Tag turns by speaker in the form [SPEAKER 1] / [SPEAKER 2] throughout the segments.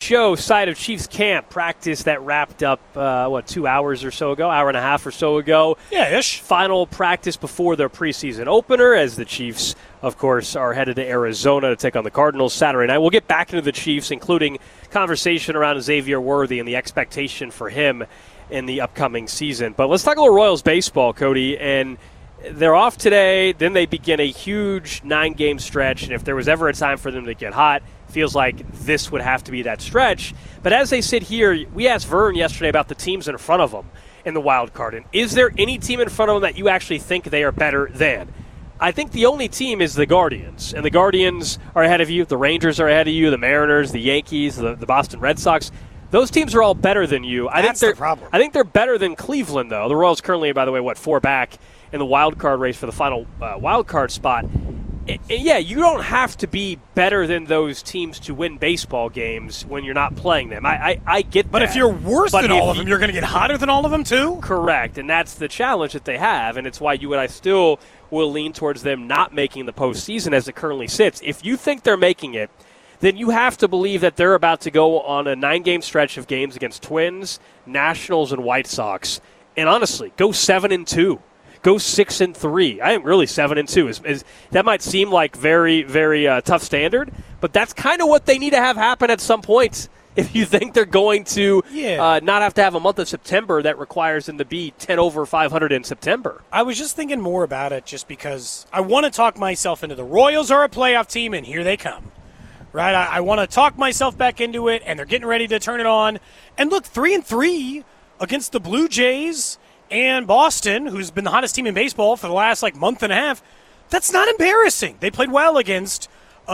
[SPEAKER 1] Joe, side of Chiefs camp practice that wrapped up, 2 hours or so ago, hour and a half or so ago.
[SPEAKER 2] Yeah, ish.
[SPEAKER 1] Final practice before their preseason opener as the Chiefs, of course, are headed to Arizona to take on the Cardinals Saturday night. We'll get back into the Chiefs, including conversation around Xavier Worthy and the expectation for him in the upcoming season. But let's talk a little Royals baseball, Cody, and they're off today. Then they begin a huge 9-game stretch, and if there was ever a time for them to get hot, feels like this would have to be that stretch. But as they sit here, we asked Vern yesterday about the teams in front of them in the wild card. And is there any team in front of them that you actually think they are better than? I think the only team is the Guardians. And the Guardians are ahead of you. The Rangers are ahead of you. The Mariners, the Yankees, the Boston Red Sox. Those teams are all better than you.
[SPEAKER 2] That's the problem.
[SPEAKER 1] I think they're better than Cleveland, though. The Royals currently, by the way, 4 back in the wild card race for the final wild card spot. Yeah, you don't have to be better than those teams to win baseball games when you're not playing them. I get that.
[SPEAKER 2] But if you're worse than all of them, you're going to get hotter than all of them too?
[SPEAKER 1] Correct, and that's the challenge that they have, and it's why you and I still will lean towards them not making the postseason as it currently sits. If you think they're making it, then you have to believe that they're about to go on a 9-game stretch of games against Twins, Nationals, and White Sox. And honestly, go 7-2. Go 6-3. I think really 7-2 that might seem like very, very tough standard, but that's kind of what they need to have happen at some point. If you think they're going to not have to have a month of September that requires them to be 10 over 500 in September.
[SPEAKER 2] I was just thinking more about it just because I want to talk myself into the Royals are a playoff team, and here they come. Right? I want to talk myself back into it, and they're getting ready to turn it on. And look, 3-3 against the Blue Jays and Boston, who's been the hottest team in baseball for the last month and a half, that's not embarrassing. They played well against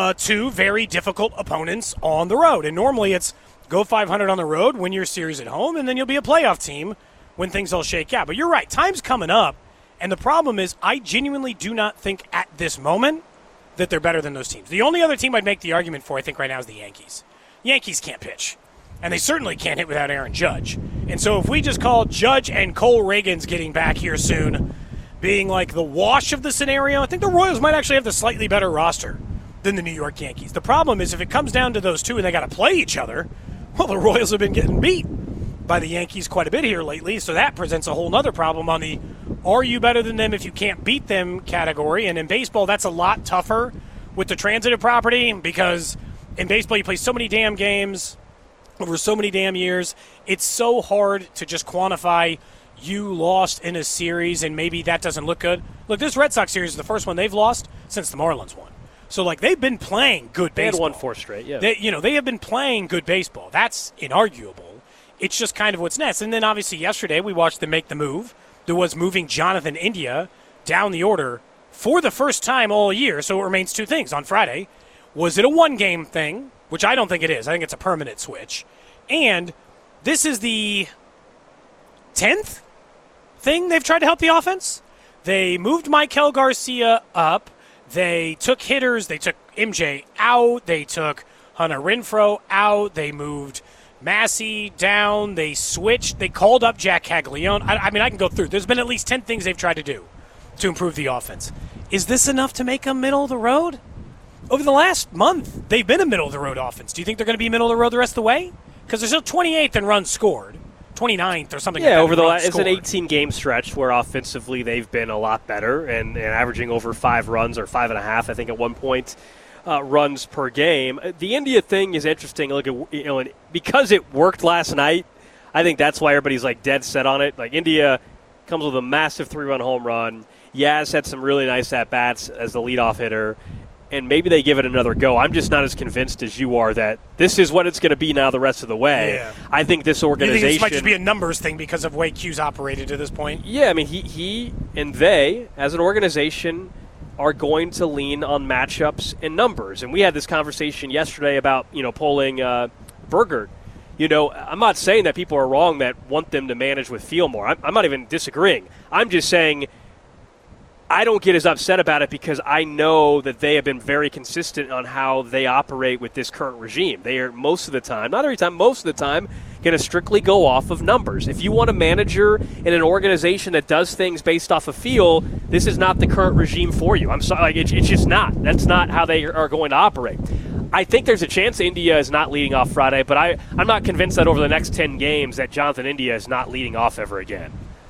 [SPEAKER 2] 2 very difficult opponents on the road. And normally it's go 500 on the road, win your series at home, and then you'll be a playoff team when things all shake out. But you're right, time's coming up, and the problem is I genuinely do not think at this moment that they're better than those teams. The only other team I'd make the argument for, I think, right now is the Yankees. Yankees can't pitch. And they certainly can't hit without Aaron Judge. And so if we just call Judge and Cole Reagans getting back here soon being like the wash of the scenario, I think the Royals might actually have the slightly better roster than the New York Yankees. The problem is if it comes down to those two and they got to play each other, well, the Royals have been getting beat by the Yankees quite a bit here lately, so that presents a whole other problem on the are you better than them if you can't beat them category. And in baseball, that's a lot tougher with the transitive property because in baseball you play so many damn games over so many damn years, it's so hard to just quantify you lost in a series and maybe that doesn't look good. Look, this Red Sox series is the first one they've lost since the Marlins won. So, they've been playing good baseball.
[SPEAKER 1] They had won 4 straight, yeah.
[SPEAKER 2] They have been playing good baseball. That's inarguable. It's just kind of what's next. And then, obviously, yesterday we watched them make the move. There was moving Jonathan India down the order for the first time all year. So it remains 2 things. On Friday, was it a 1-game thing, which I don't think it is. I think it's a permanent switch. And this is the 10th thing they've tried to help the offense. They moved Michael Garcia up. They took hitters. They took MJ out. They took Hunter Renfroe out. They moved Massey down. They switched. They called up Jack Caglione. I mean, I can go through. There's been at least 10 things they've tried to do to improve the offense. Is this enough to make them middle of the road? Over the last month, they've been a middle of the road offense. Do you think they're going to be middle of the road the rest of the way? Because they're still 28th in runs scored. 29th or something like that.
[SPEAKER 1] Yeah, over the last, it's an 18-game stretch where offensively they've been a lot better and averaging over 5 runs or 5.5, I think, at one point, runs per game. The India thing is interesting. Look, because it worked last night, I think that's why everybody's dead set on it. India comes with a massive 3-run home run. Yaz had some really nice at-bats as the leadoff hitter. And maybe they give it another go. I'm just not as convinced as you are that this is what it's going to be now the rest of the way.
[SPEAKER 2] Yeah.
[SPEAKER 1] I think this organization...
[SPEAKER 2] You think this might just be a numbers thing because of the way Q's operated to this point?
[SPEAKER 1] Yeah, I mean, he and they, as an organization, are going to lean on matchups and numbers. And we had this conversation yesterday about, polling Burgert. I'm not saying that people are wrong that want them to manage with feel more. I'm not even disagreeing. I'm just saying... I don't get as upset about it because I know that they have been very consistent on how they operate with this current regime. They are most of the time, not every time, most of the time, going to strictly go off of numbers. If you want a manager in an organization that does things based off of feel, this is not the current regime for you. I'm sorry, it's just not. That's not how they are going to operate. I think there's a chance India is not leading off Friday, but I'm not convinced that over the next 10 games that Jonathan India is not leading off ever again.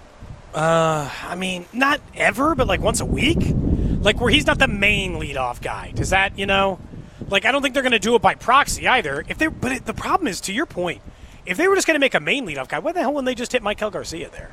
[SPEAKER 2] I mean, not ever, but like once a week? Like where he's not the main leadoff guy. Does that, like I don't think they're going to do it by proxy either. The problem is, to your point, if they were just going to make a main leadoff guy, why the hell wouldn't they just hit Maikel Garcia there?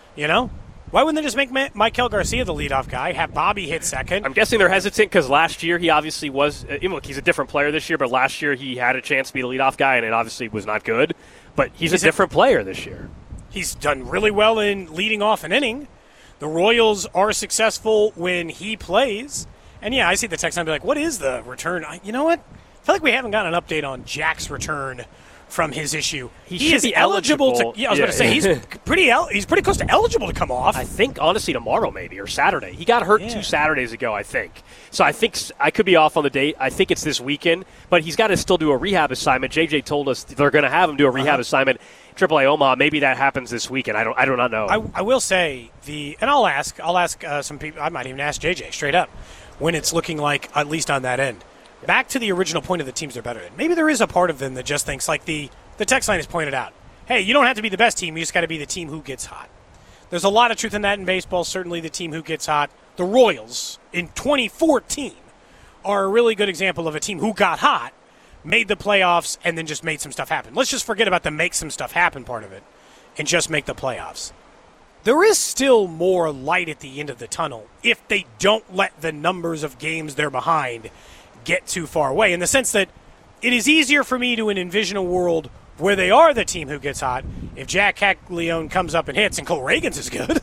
[SPEAKER 2] Why wouldn't they just make Maikel Garcia the leadoff guy, have Bobby hit second?
[SPEAKER 1] I'm guessing they're hesitant because last year he obviously was look, he's a different player this year, but last year he had a chance to be the leadoff guy, and it obviously was not good. But he's a different player this year.
[SPEAKER 2] He's done really well in leading off an inning. The Royals are successful when he plays. And, yeah, I see the text and I'll be like, what is the return? You know what? I feel like we haven't gotten an update on Jack's return from his issue.
[SPEAKER 1] He is eligible
[SPEAKER 2] to. Yeah, I was going to say he's pretty close to eligible to come off.
[SPEAKER 1] I think honestly tomorrow maybe or Saturday. He got hurt 2 Saturdays ago, I think. So I think I could be off on the date. I think it's this weekend, but he's got to still do a rehab assignment. JJ told us they're going to have him do a rehab assignment. AAA Omaha. Maybe that happens this weekend. I do not know.
[SPEAKER 2] I will say and I'll ask some people. I might even ask JJ straight up when it's looking like at least on that end. Back to the original point of the teams they're better in. Maybe there is a part of them that just thinks, like the text line has pointed out, hey, you don't have to be the best team, you just got to be the team who gets hot. There's a lot of truth in that in baseball, certainly the team who gets hot. The Royals in 2014 are a really good example of a team who got hot, made the playoffs, and then just made some stuff happen. Let's just forget about the make some stuff happen part of it and just make the playoffs. There is still more light at the end of the tunnel if they don't let the numbers of games they're behind get too far away, in the sense that it is easier for me to envision a world where they are the team who gets hot if Jack Caglione comes up and hits and Cole Reagans is good.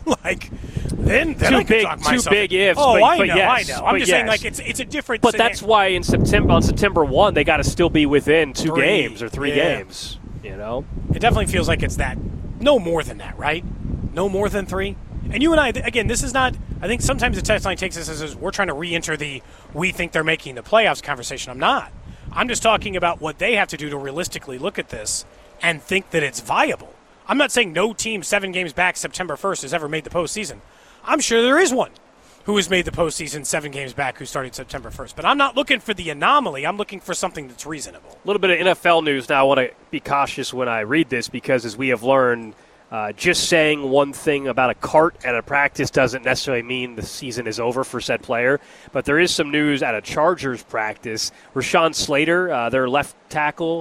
[SPEAKER 2] then I can talk myself.
[SPEAKER 1] Too big ifs.
[SPEAKER 2] Oh,
[SPEAKER 1] I
[SPEAKER 2] know. I'm just saying, it's a different.
[SPEAKER 1] But that's why on September 1, they got to still be within 2 games or 3 games.
[SPEAKER 2] It definitely feels like it's that. No more than that, right? No more than 3. And you and I, again, this is not. I think sometimes the text line takes us as we're trying to re-enter the we think they're making the playoffs conversation. I'm not. I'm just talking about what they have to do to realistically look at this and think that it's viable. I'm not saying no team 7 games back September 1st has ever made the postseason. I'm sure there is one who has made the postseason 7 games back who started September 1st. But I'm not looking for the anomaly. I'm looking for something that's reasonable.
[SPEAKER 1] A little bit of NFL news now. I want to be cautious when I read this because, as we have learned, just saying one thing about a cart at a practice doesn't necessarily mean the season is over for said player. But there is some news at a Chargers practice. Rashawn Slater, their left tackle,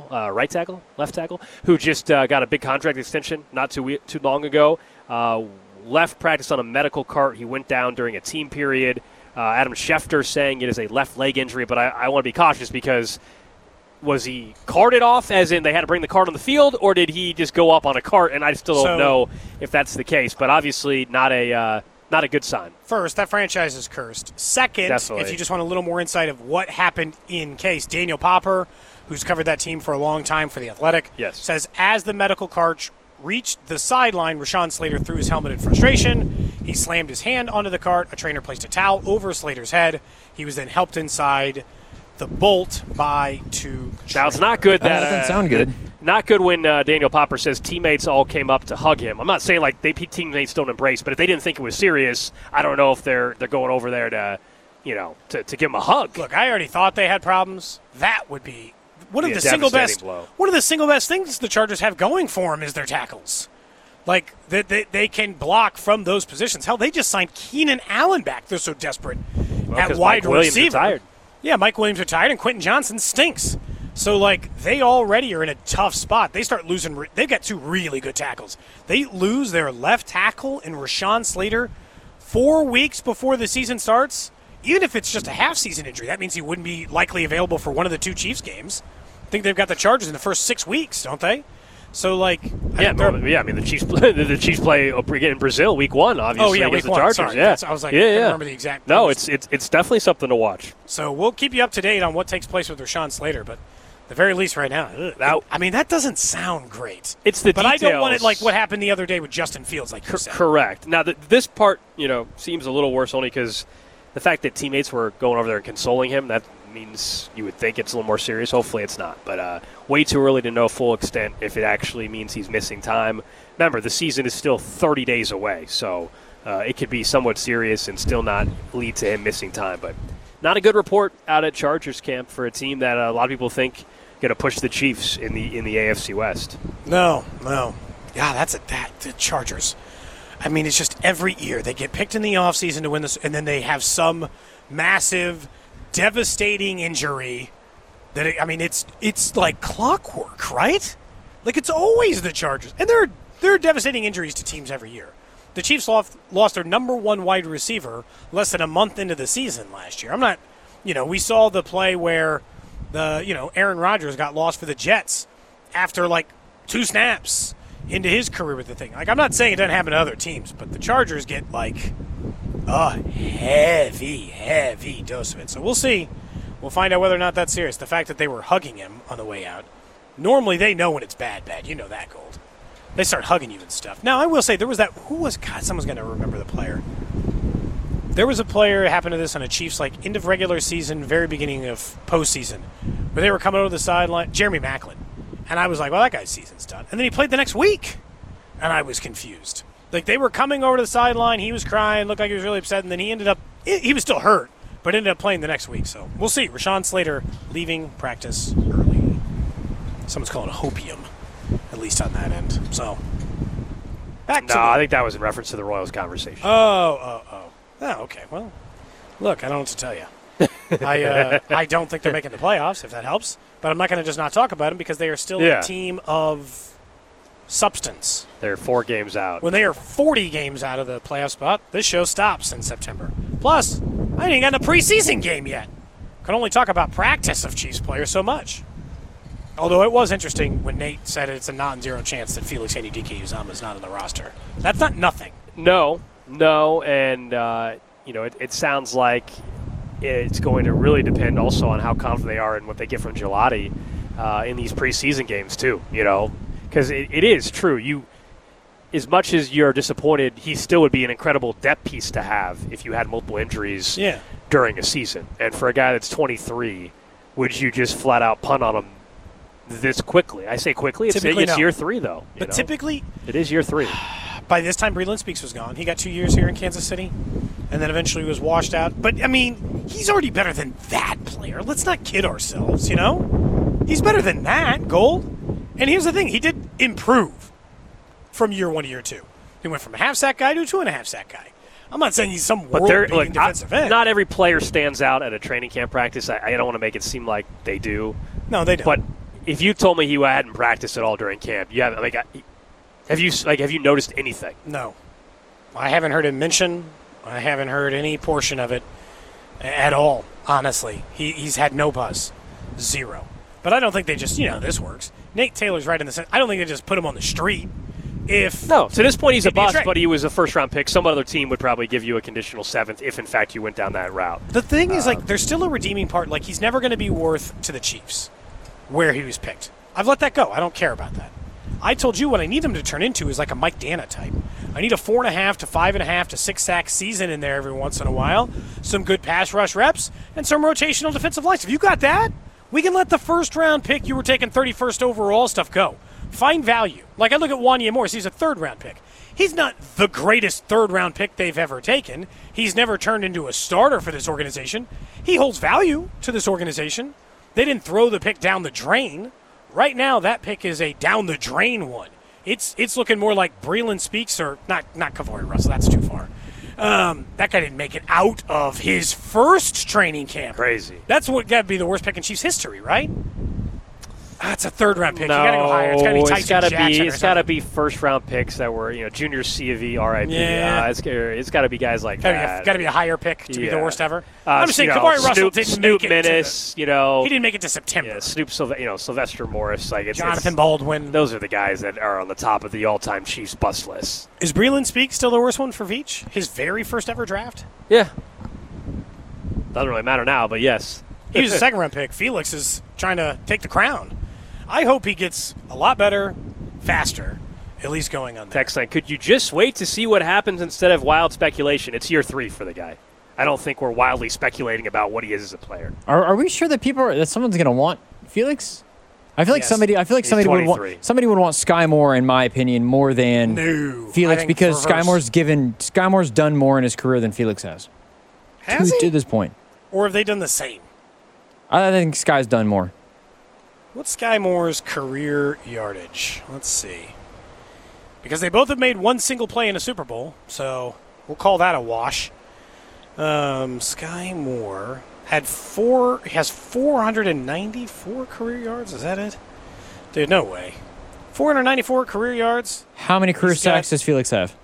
[SPEAKER 1] who just got a big contract extension not too long ago, left practice on a medical cart. He went down during a team period. Adam Schefter saying it is a left leg injury, but I want to be cautious because was he carted off, as in they had to bring the cart on the field, or did he just go up on a cart? And I still don't know if that's the case, but obviously not a good sign.
[SPEAKER 2] First, that franchise is cursed. Second, If you just want a little more insight of what happened in case, Daniel Popper, who's covered that team for a long time for The Athletic, says as the medical cart reached the sideline, Rashawn Slater threw his helmet in frustration. He slammed his hand onto the cart. A trainer placed a towel over Slater's head. He was then helped inside the bolt by 2.
[SPEAKER 1] Now, it's not good that
[SPEAKER 3] doesn't sound good.
[SPEAKER 1] Not good when Daniel Popper says teammates all came up to hug him. I'm not saying like teammates don't embrace, but if they didn't think it was serious, I don't know if they're going over there to give him a hug.
[SPEAKER 2] Look, I already thought they had problems. That would be one of the single best things the Chargers have going for them is their tackles. Like they can block from those positions. Hell, they just signed Keenan Allen back. They're so desperate at wide receiver.
[SPEAKER 1] Retired.
[SPEAKER 2] Yeah, Mike Williams retired, and Quentin Johnson stinks. So, they already are in a tough spot. They start losing. They've got 2 really good tackles. They lose their left tackle in Rashawn Slater 4 weeks before the season starts. Even if it's just a half-season injury, that means he wouldn't be likely available for one of the 2 Chiefs games. I think they've got the Chargers in the first 6 weeks, don't they? So, I
[SPEAKER 1] mean, the Chiefs play in Brazil week 1, obviously, against the Chargers.
[SPEAKER 2] Sorry, I was like, I can't remember the exact.
[SPEAKER 1] No, it's definitely something to watch.
[SPEAKER 2] So we'll keep you up to date on what takes place with Rashawn Slater, but at the very least right now, that doesn't sound great.
[SPEAKER 1] It's the
[SPEAKER 2] details. But I don't want it like what happened the other day with Justin Fields, like you said.
[SPEAKER 1] Correct. Now, this part, seems a little worse only because the fact that teammates were going over there and consoling him, that means you would think it's a little more serious. Hopefully it's not. But way too early to know full extent if it actually means he's missing time. Remember, the season is still 30 days away, so it could be somewhat serious and still not lead to him missing time. But not a good report out at Chargers camp for a team that a lot of people think going to push the Chiefs in the AFC West.
[SPEAKER 2] No. Yeah, the Chargers. I mean, it's just every year they get picked in the offseason to win this, and then they have some massive, devastating injury. It's like clockwork, right? Like, it's always the Chargers. And there are devastating injuries to teams every year. The Chiefs lost their number one wide receiver less than a month into the season last year. We saw the play where Aaron Rodgers got lost for the Jets after like 2 snaps into his career with the thing. Like, I'm not saying it doesn't happen to other teams, but the Chargers get like a heavy dose of it. So we'll see. We'll find out whether or not that's serious. The fact that they were hugging him on the way out. Normally they know when it's bad. You know that, Gold. They start hugging you and stuff. Now, I will say, there was that, someone's going to remember the player. There was a player, happened to this on a Chiefs, like, end of regular season, very beginning of postseason, where they were coming over the sideline, Jeremy Maclin. And I was like, well, that guy's season's done. And then he played the next week, and I was confused. Like, they were coming over to the sideline, he was crying, looked like he was really upset, and then he was still hurt, but ended up playing the next week. So we'll see. Rashawn Slater leaving practice early. Someone's calling it hopium, at least on that end. So,
[SPEAKER 1] I think that was in reference to the Royals conversation.
[SPEAKER 2] Oh, okay. Well, look, I don't know what to tell you. I don't think they're making the playoffs, if that helps. But I'm not going to just not talk about them because they are still a team of substance.
[SPEAKER 1] They're 4 games out.
[SPEAKER 2] When they are 40 games out of the playoff spot, this show stops in September. Plus, I ain't got a preseason game yet. Can only talk about practice of Chiefs players so much. Although it was interesting when Nate said it's a non-zero chance that Felix Anudike-Uzomah is not on the roster. That's not nothing.
[SPEAKER 1] No, and it sounds like it's going to really depend also on how confident they are in what they get from Gelati in these preseason games too. Because it is true. As much as you're disappointed, he still would be an incredible depth piece to have if you had multiple injuries during a season. And for a guy that's 23, would you just flat out punt on him this quickly? I say quickly. It's year 3, though.
[SPEAKER 2] But typically,
[SPEAKER 1] it is year 3.
[SPEAKER 2] By this time, Breland Speaks was gone. He got 2 years here in Kansas City, and then eventually was washed out. But, I mean, he's already better than that player. Let's not kid ourselves, He's better than that, Gold. And here's the thing. He did improve from year 1 to year 2. He went from a half-sack guy to a 2.5-sack guy. I'm not saying he's some world-beating defensive end.
[SPEAKER 1] Not every player stands out at a training camp practice. I don't want to make it seem like they do.
[SPEAKER 2] No, they don't.
[SPEAKER 1] But if you told me he hadn't practiced at all during camp, have you noticed anything?
[SPEAKER 2] No. I haven't heard him mention. I haven't heard any portion of it at all, honestly. He's had no buzz. 0. But I don't think they just, this works. Nate Taylor's right in the sense. I don't think they just put him on the street.
[SPEAKER 1] No, to this point he's a bust, but he was a first-round pick. Some other team would probably give you a conditional 7th if, in fact, you went down that route.
[SPEAKER 2] The thing is, there's still a redeeming part. Like, he's never going to be worth to the Chiefs where he was picked. I've let that go. I don't care about that. I told you what I need him to turn into is like a Mike Dana type. I need a 4.5 to 5.5 to 6 sack season in there every once in a while, some good pass rush reps, and some rotational defensive lines. If you got that, we can let the first-round pick you were taking 31st overall stuff go. Find value. Like, I look at Wanya Morris. He's a 3rd-round pick. He's not the greatest 3rd-round pick they've ever taken. He's never turned into a starter for this organization. He holds value to this organization. They didn't throw the pick down the drain. Right now, that pick is a down-the-drain one. It's looking more like Breland Speaks or not Kavori Russell. That's too far. That guy didn't make it out of his first training camp.
[SPEAKER 1] Crazy.
[SPEAKER 2] That's what got to be the worst pick in Chiefs history, right? It's a 3rd-round pick.
[SPEAKER 1] No,
[SPEAKER 2] you got to go higher. It's got to be Tyson Jackson.
[SPEAKER 1] It's got to be first-round picks that were, Junior C of E, RIP.
[SPEAKER 2] Yeah.
[SPEAKER 1] It's got to be guys like that.
[SPEAKER 2] Got to be a higher pick to be the worst ever. I'm just saying, Kavori Russell didn't make it.
[SPEAKER 1] Menace,
[SPEAKER 2] he didn't make it to September.
[SPEAKER 1] Yeah, Sylvester Morris,
[SPEAKER 2] Jonathan Baldwin.
[SPEAKER 1] Those are the guys that are on the top of the all-time Chiefs bust list.
[SPEAKER 2] Is Breland Speaks still the worst one for Veach? His very first ever draft?
[SPEAKER 1] Yeah. Doesn't really matter now, but yes.
[SPEAKER 2] He was a 2nd-round pick. Felix is trying to take the crown. I hope he gets a lot better, faster, at least going on there.
[SPEAKER 1] Text line, could you just wait to see what happens instead of wild speculation? It's year 3 for the guy. I don't think we're wildly speculating about what he is as a player.
[SPEAKER 3] Are we sure that someone's going to want Felix? I feel like somebody would want Sky Moore, in my opinion, more than Felix because Sky Moore's done more in his career than Felix has.
[SPEAKER 2] Has he?
[SPEAKER 3] To this point.
[SPEAKER 2] or have they done the same?
[SPEAKER 3] I think Sky's done more.
[SPEAKER 2] What's Sky Moore's career yardage? Let's see. Because they both have made one single play in a Super Bowl, so we'll call that a wash. Sky Moore has 494 career yards. Is that it? Dude, no way. 494 career yards.
[SPEAKER 3] How many career sacks does Felix have?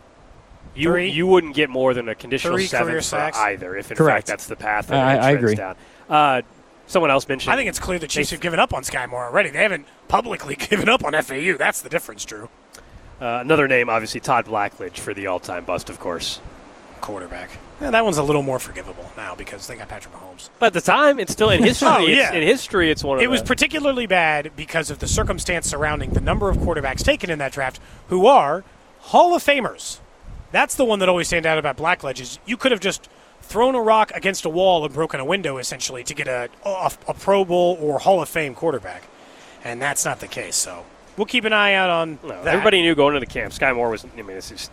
[SPEAKER 1] You wouldn't get more than a conditional 7 for
[SPEAKER 2] sacks.
[SPEAKER 1] either, if in
[SPEAKER 3] Correct.
[SPEAKER 1] fact that's the path that
[SPEAKER 3] I agree.
[SPEAKER 1] down. Someone else mentioned.
[SPEAKER 2] I think it's clear the Chiefs have given up on Sky Moore already. They haven't publicly given up on FAU. That's the difference, Drew.
[SPEAKER 1] Another name, obviously, Todd Blackledge for the all-time bust, of course.
[SPEAKER 2] Quarterback. Yeah, that one's a little more forgivable now because they got Patrick Mahomes.
[SPEAKER 1] But at the time, it's still in history. In history, it's one of
[SPEAKER 2] It was particularly bad because of the circumstance surrounding the number of quarterbacks taken in that draft who are Hall of Famers. That's the one that always stands out about Blackledge is you could have just thrown a rock against a wall and broken a window, essentially, to get a Pro Bowl or Hall of Fame quarterback. And that's not the case, so we'll keep an eye out on that.
[SPEAKER 1] Everybody knew going into the camp. Sky Moore was, this is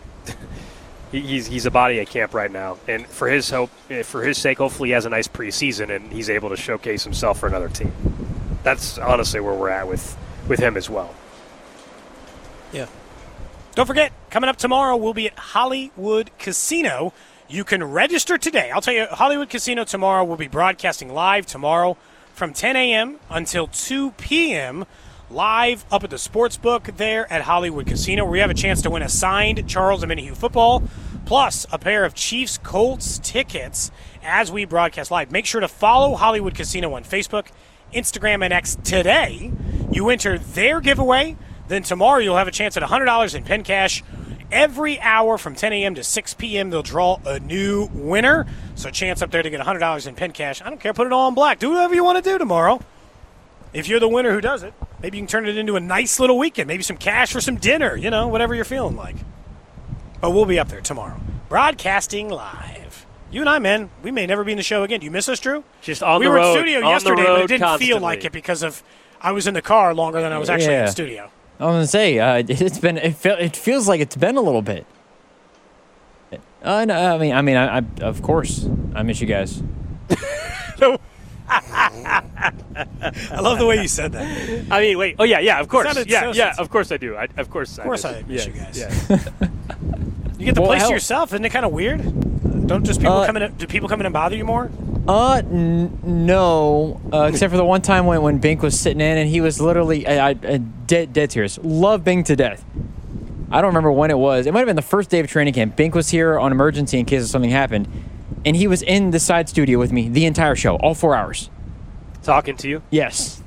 [SPEAKER 1] he's a body at camp right now. And for his sake, hopefully he has a nice preseason and he's able to showcase himself for another team. That's honestly where we're at with him as well.
[SPEAKER 2] Yeah. Don't forget, coming up tomorrow, we'll be at Hollywood Casino. You can register today. I'll tell you, Hollywood Casino tomorrow will be broadcasting live tomorrow from 10 a.m. until 2 p.m. live up at the Sportsbook there at Hollywood Casino, where you have a chance to win a signed Charles Omenihu football, plus a pair of Chiefs-Colts tickets as we broadcast live. Make sure to follow Hollywood Casino on Facebook, Instagram, and X today. You enter their giveaway. Then tomorrow you'll have a chance at $100 in pen cash. Every hour from 10 a.m. to 6 p.m. they'll draw a new winner. So chance up there to get $100 in pen cash. I don't care. Put it all in black. Do whatever you want to do tomorrow. If you're the winner who does it, maybe you can turn it into a nice little weekend. Maybe some cash for some dinner. Whatever you're feeling like. But we'll be up there tomorrow. Broadcasting live. You and I, man, we may never be in the show again. Do you miss us, Drew?
[SPEAKER 1] Just on
[SPEAKER 2] the
[SPEAKER 1] the
[SPEAKER 2] road.
[SPEAKER 1] road.
[SPEAKER 2] We were in studio yesterday, but it didn't
[SPEAKER 1] constantly
[SPEAKER 2] feel like it because of I was in the car longer than I was actually in the studio.
[SPEAKER 3] I was gonna say it feels like it's been a little bit. No, I of course I miss you guys.
[SPEAKER 2] I love the way you said that.
[SPEAKER 1] I mean, wait. Oh yeah. Of course.
[SPEAKER 2] Yeah.
[SPEAKER 1] Of course I do. Of course I
[SPEAKER 2] miss you guys.
[SPEAKER 1] Yeah.
[SPEAKER 2] You get the place to yourself. Isn't it kind of weird? Don't just people come in? Do people come in and bother you more?
[SPEAKER 3] No. Except for the one time when Bink was sitting in and he was literally dead tears. Love Bink to death. I don't remember when it was. It might have been the first day of training camp. Bink was here on emergency in case something happened, and he was in the side studio with me the entire show, all 4 hours.
[SPEAKER 1] Talking to you?
[SPEAKER 3] Yes.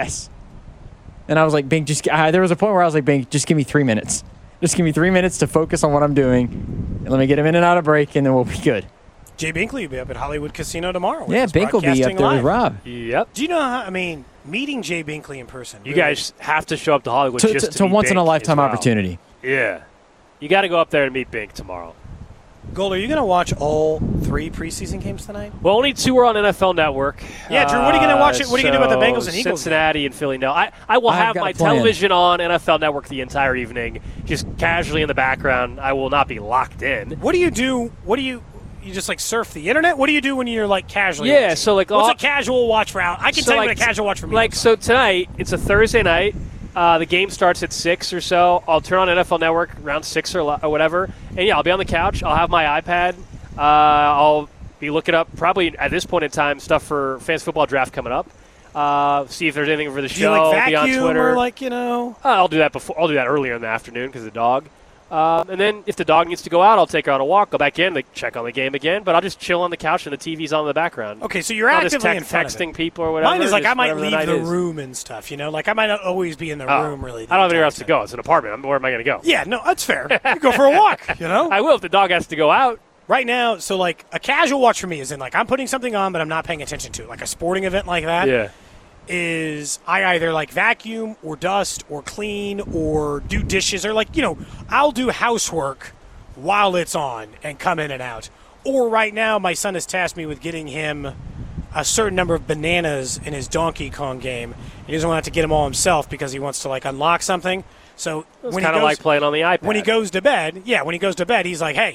[SPEAKER 3] And I was like, Bink, there was a point where I was like, Bink, just give me 3 minutes. Just give me 3 minutes to focus on what I'm doing, and let me get him in and out of break, and then we'll be good.
[SPEAKER 2] Jay Binkley will be up at Hollywood Casino tomorrow.
[SPEAKER 3] Yeah, Bink will be up there with Rob.
[SPEAKER 1] Yep.
[SPEAKER 2] Do you know how, meeting Jay Binkley in person.
[SPEAKER 1] You guys have to show up to Hollywood just to meet
[SPEAKER 3] once
[SPEAKER 1] Bink
[SPEAKER 3] in a lifetime
[SPEAKER 1] as well.
[SPEAKER 3] opportunity.
[SPEAKER 1] Yeah. You got to go up there and meet Bink tomorrow.
[SPEAKER 2] Gold, are you going to watch all 3 preseason games tonight?
[SPEAKER 1] Well, only 2 are on NFL Network.
[SPEAKER 2] Yeah, Drew, what are you going to watch? What are you going to do about the Bengals and Eagles?
[SPEAKER 1] Cincinnati and Philly. No, I will have my television on NFL Network the entire evening, just casually in the background. I will not be locked in.
[SPEAKER 2] What do you do? You just surf the internet? What do you do when you're casually watching?
[SPEAKER 1] So
[SPEAKER 2] what's a casual watch for? I can tell you what a casual watch for me.
[SPEAKER 1] So tonight, it's a Thursday night. The game starts at 6 or so. I'll turn on NFL Network around 6 or whatever. And I'll be on the couch. I'll have my iPad. I'll be looking up probably at this point in time stuff for Fantasy Football Draft coming up. See if there's anything for the show.
[SPEAKER 2] Do you vacuum
[SPEAKER 1] be on Twitter.
[SPEAKER 2] Or
[SPEAKER 1] I'll do that before. I'll do that earlier in the afternoon because of the dog. And then if the dog needs to go out, I'll take her on a walk, go back in, check on the game again. But I'll just chill on the couch and the TV's on in the background.
[SPEAKER 2] Okay, so you're actively in front
[SPEAKER 1] texting
[SPEAKER 2] of it.
[SPEAKER 1] people or whatever.
[SPEAKER 2] Mine is I might leave the room and stuff. I might not always be in the room really.
[SPEAKER 1] I don't have anywhere else to go. It's an apartment. Where am I going to go?
[SPEAKER 2] Yeah, no, that's fair. You go for a walk.
[SPEAKER 1] I will if the dog has to go out.
[SPEAKER 2] Right now, so a casual watch for me is in I'm putting something on, but I'm not paying attention to it. Like a sporting event like that.
[SPEAKER 1] Yeah.
[SPEAKER 2] Is I either vacuum or dust or clean or do dishes or I'll do housework while it's on and come in and out. Or right now my son has tasked me with getting him a certain number of bananas in his Donkey Kong game. He doesn't want to get them all himself because he wants to unlock something. So
[SPEAKER 1] it's kind of like playing on the iPad.
[SPEAKER 2] When he goes to bed, he's like, hey,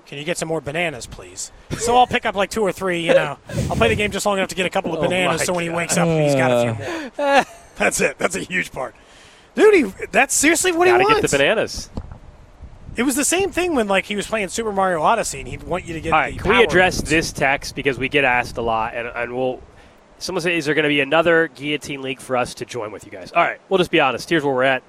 [SPEAKER 2] Can you get some more bananas, please? So I'll pick up like 2 or 3, I'll play the game just long enough to get a couple of bananas so when he wakes up, he's got a few more. That's it. That's a huge part. Dude, that's seriously what he wants.
[SPEAKER 1] Gotta get the bananas.
[SPEAKER 2] It was the same thing when he was playing Super Mario Odyssey and he'd want you to get
[SPEAKER 1] All right,
[SPEAKER 2] the
[SPEAKER 1] can we address
[SPEAKER 2] moves.
[SPEAKER 1] this text because we get asked a lot, and someone says, is there going to be another Guillotine League for us to join with you guys? All right, we'll just be honest. Here's where we're at.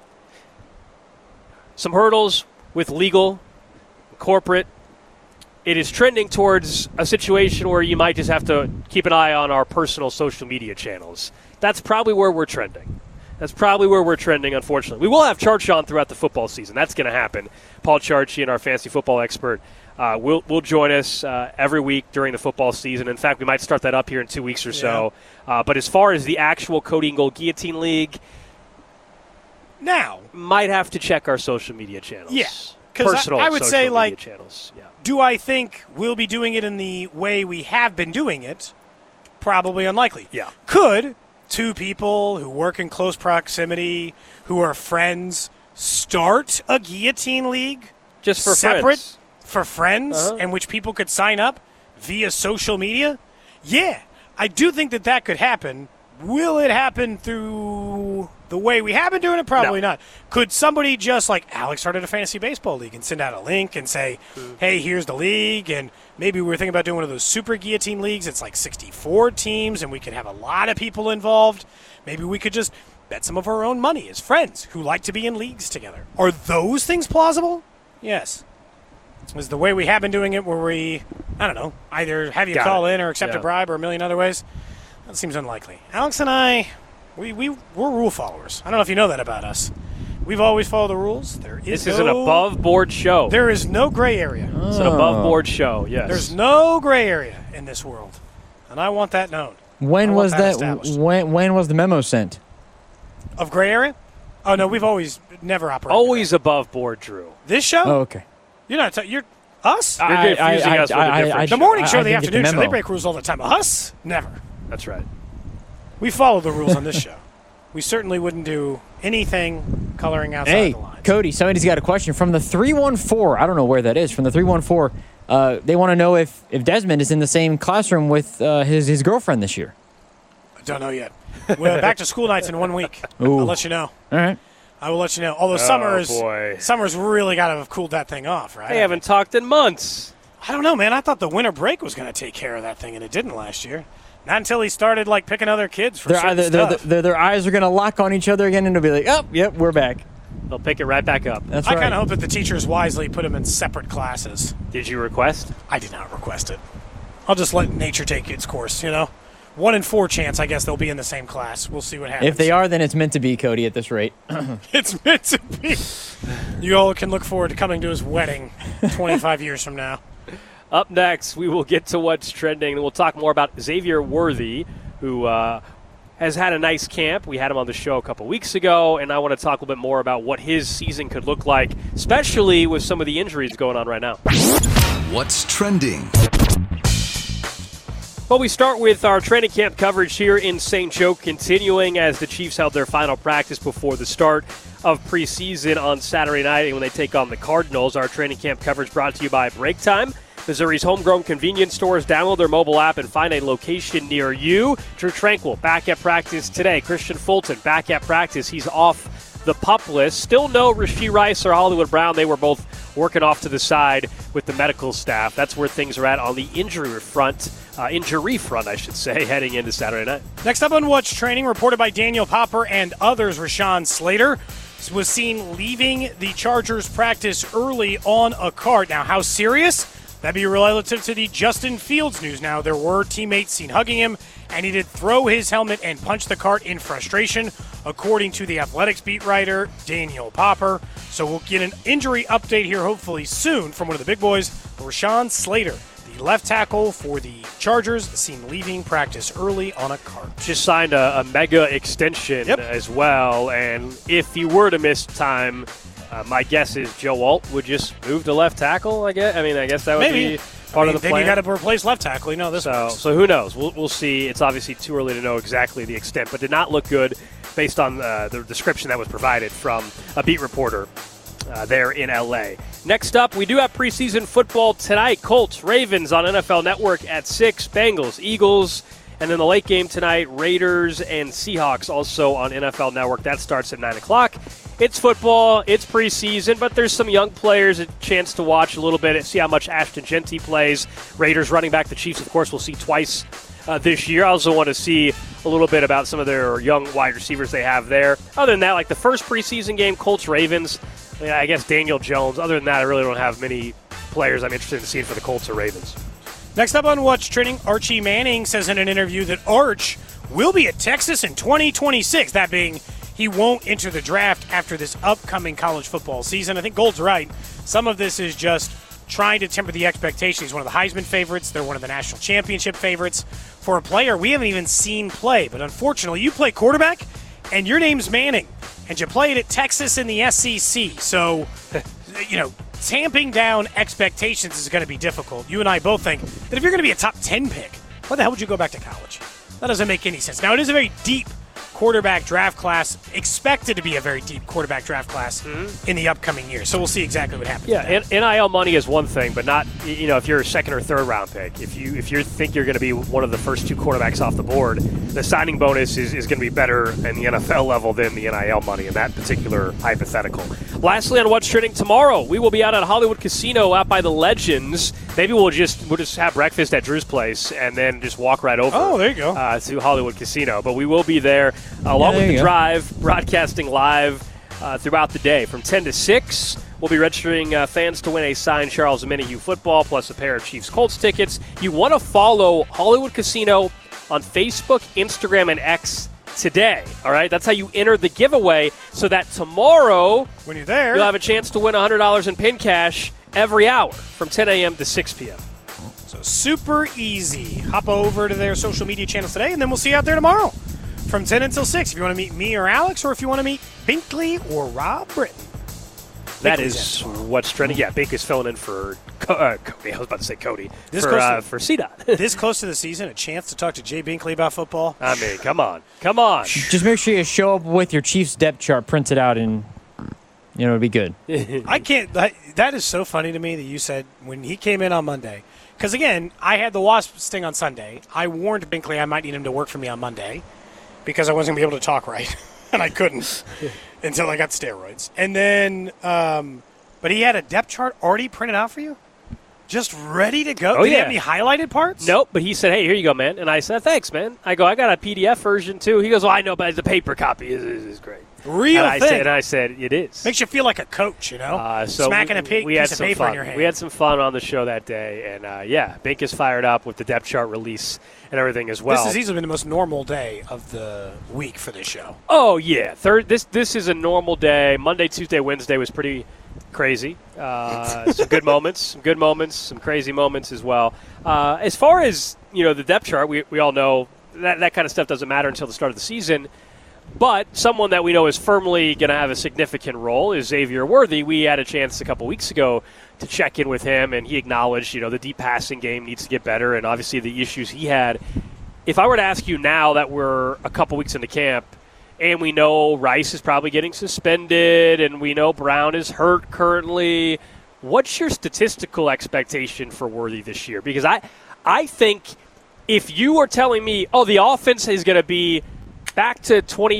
[SPEAKER 1] Some hurdles with legal, corporate. It is trending towards a situation where you might just have to keep an eye on our personal social media channels. That's probably where we're trending. Unfortunately. We will have Charchi on throughout the football season. That's going to happen. Paul Charchi, and our fantasy football expert, will join us every week during the football season. In fact, we might start that up here in 2 weeks or so. But as far as the actual Cody and Gold Guillotine League,
[SPEAKER 2] now
[SPEAKER 1] might have to check our social media channels.
[SPEAKER 2] Yeah, because I would say,
[SPEAKER 1] media channels. Yeah.
[SPEAKER 2] Do I think we'll be doing it in the way we have been doing it? Probably unlikely.
[SPEAKER 1] Yeah.
[SPEAKER 2] Could 2 people who work in close proximity, who are friends, start a Guillotine League?
[SPEAKER 1] Just for
[SPEAKER 2] separate
[SPEAKER 1] friends.
[SPEAKER 2] For friends, in which people could sign up via social media? Yeah, I do think that could happen. Will it happen through the way we have been doing it? Probably not. Could somebody just, like Alex started a fantasy baseball league and send out a link and say, hey, here's the league, and maybe we're thinking about doing one of those super Guillotine leagues. It's like 64 teams, and we could have a lot of people involved. Maybe we could just bet some of our own money as friends who like to be in leagues together. Are those things plausible? Yes. Is the way we have been doing it where we, I don't know, either have you call in or accept a bribe or a million other ways? That seems unlikely. Alex and I, we're rule followers. I don't know if you know that about us. We've always followed the rules.
[SPEAKER 1] This is an above-board show.
[SPEAKER 2] There is no gray area.
[SPEAKER 1] It's an above-board show, yes.
[SPEAKER 2] There's no gray area in this world, and I want that known.
[SPEAKER 3] When was that? When was the memo sent?
[SPEAKER 2] Of gray area? Oh, no, we've always never operated.
[SPEAKER 1] Always above board, Drew.
[SPEAKER 2] This show?
[SPEAKER 3] Oh, okay.
[SPEAKER 2] You're not. You're us.
[SPEAKER 1] You're confusing us with a different
[SPEAKER 2] the morning show,
[SPEAKER 3] I
[SPEAKER 2] the
[SPEAKER 3] didn't get the
[SPEAKER 2] afternoon show, they
[SPEAKER 3] memo.
[SPEAKER 2] break rules all the time. Us, never.
[SPEAKER 1] That's right.
[SPEAKER 2] We follow the rules on this show. We certainly wouldn't do anything coloring outside the lines.
[SPEAKER 3] Cody, somebody's got a question from the 314. I don't know where that is. From the 314, they want to know if Desmond is in the same classroom with his girlfriend this year.
[SPEAKER 2] I don't know yet. We're back to school nights in 1 week.
[SPEAKER 3] Ooh.
[SPEAKER 2] I'll let you know.
[SPEAKER 3] All right.
[SPEAKER 2] I will let you know. Although summer's really got to have cooled that thing off, right?
[SPEAKER 1] They haven't talked in months.
[SPEAKER 2] I don't know, man. I thought the winter break was going to take care of that thing, and it didn't last year. Not until he started picking other kids for stuff.
[SPEAKER 3] Their eyes are going to lock on each other again, and they'll be like, "Oh, yep, we're back."
[SPEAKER 1] They'll pick it right back up.
[SPEAKER 3] That's
[SPEAKER 2] I
[SPEAKER 3] right.
[SPEAKER 2] kind of hope that the teachers wisely put them in separate classes.
[SPEAKER 1] Did you request?
[SPEAKER 2] I did not request it. I'll just let nature take its course. 1 in 4 chance, I guess they'll be in the same class. We'll see what happens.
[SPEAKER 3] If they are, then it's meant to be, Cody. At this rate,
[SPEAKER 2] It's meant to be. You all can look forward to coming to his wedding 25 years from now.
[SPEAKER 1] Up next, we will get to what's trending, and we'll talk more about Xavier Worthy, who has had a nice camp. We had him on the show a couple weeks ago, and I want to talk a little bit more about what his season could look like, especially with some of the injuries going on right now.
[SPEAKER 4] What's trending?
[SPEAKER 1] Well, we start with our training camp coverage here in St. Joe, continuing as the Chiefs held their final practice before the start of preseason on Saturday night when they take on the Cardinals. Our training camp coverage brought to you by Break Time, Missouri's homegrown convenience stores. Download their mobile app and find a location near you. Drew Tranquil back at practice today. Christian Fulton back at practice. He's off the PUP list. Still no Rashee Rice or Hollywood Brown. They were both working off to the side with the medical staff. That's where things are at on the injury front, I should say, heading into Saturday night.
[SPEAKER 2] Next up on What's Training, reported by Daniel Popper and others, Rashawn Slater was seen leaving the Chargers practice early on a cart. Now, how serious? That'd be relative to the Justin Fields news. Now, there were teammates seen hugging him, and he did throw his helmet and punch the cart in frustration, according to the Athletics beat writer, Daniel Popper. So we'll get an injury update here hopefully soon from one of the big boys, Rashawn Slater, the left tackle for the Chargers, seen leaving practice early on a cart.
[SPEAKER 1] Just signed a mega extension as well, and if he were to miss time, my guess is Joe Alt would just move to left tackle, I guess. I guess that would be part of the plan.
[SPEAKER 2] Then you got to replace left tackle.
[SPEAKER 1] So who knows? We'll see. It's obviously too early to know exactly the extent, but did not look good based on the description that was provided from a beat reporter there in L.A. Next up, we do have preseason football tonight. Colts, Ravens on NFL Network at 6. Bengals, Eagles. And then the late game tonight, Raiders and Seahawks also on NFL Network. That starts at 9 o'clock. It's football. It's preseason, but there's some young players, a chance to watch a little bit and see how much Ashton Genty plays. Raiders running back, the Chiefs, of course, we'll see twice this year. I also want to see a little bit about some of their young wide receivers they have there. Other than that, like the first preseason game, Colts-Ravens, I guess Daniel Jones. Other than that, I really don't have many players I'm interested in seeing for the Colts or Ravens.
[SPEAKER 2] Next up on What's Trending, Archie Manning says in an interview that Arch will be at Texas in 2026. That being, he won't enter the draft after this upcoming college football season. I think Gold's right. Some of this is just trying to temper the expectations. He's one of the Heisman favorites. They're one of the national championship favorites. For a player we haven't even seen play. But unfortunately, you play quarterback, and your name's Manning. And you played at Texas in the SEC. So, tamping down expectations is going to be difficult. You and I both think that if you're going to be a top 10 pick, why the hell would you go back to college? That doesn't make any sense. Now, it is a very deep quarterback draft class, expected to be a very deep quarterback draft class in the upcoming year. So we'll see exactly what happens.
[SPEAKER 1] Yeah, and NIL money is one thing, but not, if you're a second or third round pick. If you think you're going to be one of the first 2 quarterbacks off the board, the signing bonus is going to be better in the NFL level than the NIL money in that particular hypothetical. Lastly, on What's Trending tomorrow, we will be out at Hollywood Casino out by the Legends. Maybe we'll just have breakfast at Drew's place and then just walk right over.
[SPEAKER 2] Oh, there you go.
[SPEAKER 1] To Hollywood Casino. But we will be there along with the drive, broadcasting live throughout the day from 10 to 6. We'll be registering fans to win a signed Charles Omenihu football plus a pair of Chiefs Colts tickets. You want to follow Hollywood Casino on Facebook, Instagram, and X today. All right, that's how you enter the giveaway, so that tomorrow,
[SPEAKER 2] when you're there,
[SPEAKER 1] you'll have a chance to win $100 in pin cash every hour from 10 a.m. to 6 p.m.
[SPEAKER 2] So super easy. Hop over to their social media channels today, and then we'll see you out there tomorrow from 10 until 6. If you want to meet me or Alex, or if you want to meet Binkley or Rob Britton.
[SPEAKER 1] That is What's Trending. Yeah, Bink is filling in for Cody. I was about to say Cody. For CDOT.
[SPEAKER 2] This close to the season, a chance to talk to Jay Binkley about football.
[SPEAKER 1] I mean, come on.
[SPEAKER 3] Just make sure you show up with your Chiefs depth chart printed out, and it'll be good.
[SPEAKER 2] I can't. That is so funny to me that you said when he came in on Monday. Because again, I had the wasp sting on Sunday. I warned Binkley I might need him to work for me on Monday because I wasn't going to be able to talk right, and I couldn't until I got steroids. And then, but he had a depth chart already printed out for you? Just ready to go? Did he have any highlighted parts?
[SPEAKER 1] Nope, but he said, hey, here you go, man. And I said, thanks, man. I got a PDF version, too. He goes, well, I know, but the paper copy is great.
[SPEAKER 2] Real thing.
[SPEAKER 1] And I said, it is.
[SPEAKER 2] Makes you feel like a coach, Smacking a piece of paper in your hand.
[SPEAKER 1] We had some fun on the show that day. And, Bink is fired up with the depth chart release and everything as well.
[SPEAKER 2] This has easily been the most normal day of the week for this show.
[SPEAKER 1] Oh, yeah. This is a normal day. Monday, Tuesday, Wednesday was pretty crazy. Some good moments, some crazy moments as well. As far as, the depth chart, we all know that kind of stuff doesn't matter until the start of the season. But someone that we know is firmly going to have a significant role is Xavier Worthy. We had a chance a couple weeks ago to check in with him, and he acknowledged, the deep passing game needs to get better, and obviously the issues he had. If I were to ask you now that we're a couple weeks into camp, and we know Rice is probably getting suspended, and we know Brown is hurt currently, what's your statistical expectation for Worthy this year? Because I think if you are telling me, the offense is going to be back to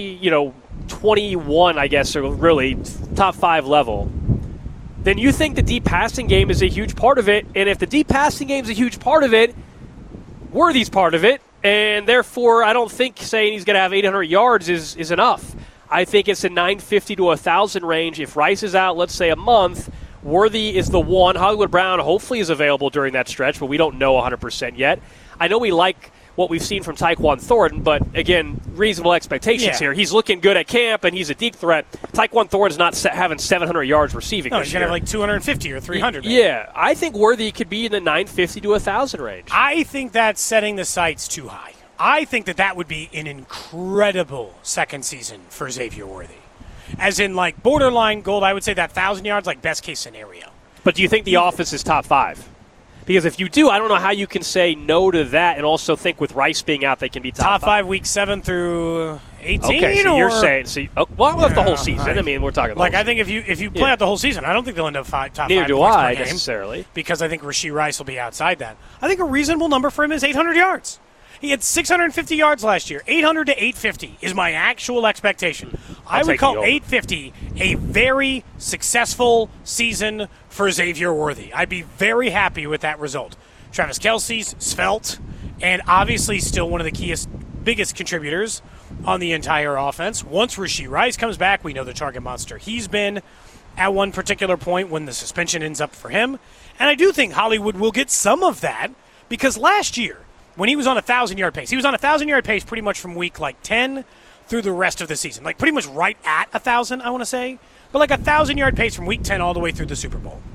[SPEAKER 1] 21, I guess, or really top 5 level, then you think the deep passing game is a huge part of it. And if the deep passing game is a huge part of it, Worthy's part of it. And therefore, I don't think saying he's going to have 800 yards is enough. I think it's a 950 to 1,000 range. If Rice is out, let's say a month, Worthy is the one. Hollywood Brown hopefully is available during that stretch, but we don't know 100% yet. I know we like what we've seen from Tyquan Thornton, but again, reasonable expectations here. He's looking good at camp, and he's a deep threat. Tyquan Thornton's not having 700 yards receiving this year.
[SPEAKER 2] He's going to have 250 or 300.
[SPEAKER 1] Yeah, I think Worthy could be in the 950 to 1,000 range.
[SPEAKER 2] I think that's setting the sights too high. I think that would be an incredible second season for Xavier Worthy. As in, borderline gold, I would say that 1,000 yards, best case scenario.
[SPEAKER 1] But do you think the offense is top 5? Because if you do, I don't know how you can say no to that and also think with Rice being out, they can be
[SPEAKER 2] Top 5 week 7 through 18.
[SPEAKER 1] Okay, so you're saying well, the whole season.
[SPEAKER 2] Right.
[SPEAKER 1] I mean, we're talking
[SPEAKER 2] like I think if you play out the whole season, I don't think they'll end up top 5
[SPEAKER 1] Neither do
[SPEAKER 2] points
[SPEAKER 1] I
[SPEAKER 2] per game,
[SPEAKER 1] necessarily,
[SPEAKER 2] because I think Rashee Rice will be outside that. I think a reasonable number for him is 800 yards. He had 650 yards last year. 800 to 850 is my actual expectation. I would call 850 a very successful season for Xavier Worthy. I'd be very happy with that result. Travis Kelce's svelte, and obviously still one of the biggest contributors on the entire offense. Once Rashee Rice comes back, we know the target monster he's been at one particular point when the suspension ends up for him. And I do think Hollywood will get some of that, because last year, when he was on a 1,000-yard pace, he was on a 1,000-yard pace pretty much from week 10 through the rest of the season. Like pretty much right at 1,000, I want to say. But like a 1,000-yard pace from week 10 all the way through the Super Bowl.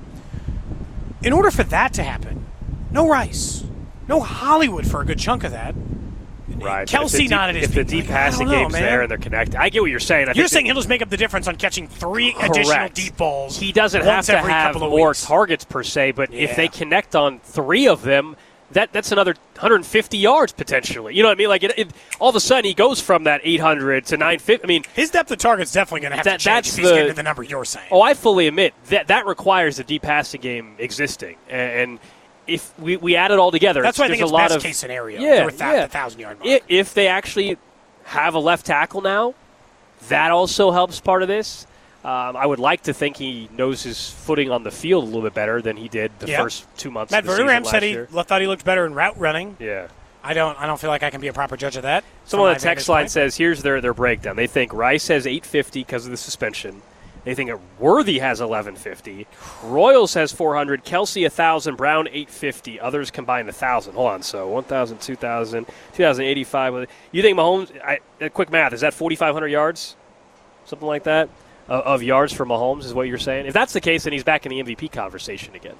[SPEAKER 2] In order for that to happen, no Rice, no Hollywood for a good chunk of that.
[SPEAKER 1] Right.
[SPEAKER 2] Kelce not at his
[SPEAKER 1] peak. If the deep passing game's there and they're connected, I get what you're saying.
[SPEAKER 2] You're saying he'll just make up the difference on catching 3 additional deep balls.
[SPEAKER 1] He doesn't have to have more targets per se, but if they connect on 3 of them, that's another 150 yards potentially. You know what I mean? Like all of a sudden he goes from that 800 to 950. I mean,
[SPEAKER 2] his depth of target's definitely going to have to change if he's getting to the number you're saying.
[SPEAKER 1] Oh, I fully admit that requires a deep passing game existing, and if we add it all together,
[SPEAKER 2] that's why I think it's best case scenario. The 1,000-yard mark.
[SPEAKER 1] If they actually have a left tackle now, that also helps part of this. I would like to think he knows his footing on the field a little bit better than he did the first 2 months
[SPEAKER 2] Matt
[SPEAKER 1] of the season
[SPEAKER 2] Verderame
[SPEAKER 1] last
[SPEAKER 2] said
[SPEAKER 1] year.
[SPEAKER 2] He thought he looked better in route running.
[SPEAKER 1] Yeah.
[SPEAKER 2] I don't feel like I can be a proper judge of that.
[SPEAKER 1] Someone on the text line says, here's their breakdown. They think Rice has 850 because of the suspension. They think Worthy has 1150. Royals has 400. Kelce 1,000. Brown 850. Others combined 1,000. Hold on. So 1,000, 2,000, 2,085. You think Mahomes, quick math, is that 4,500 yards? Something like that? Of yards for Mahomes is what you're saying? If that's the case, then he's back in the MVP conversation again.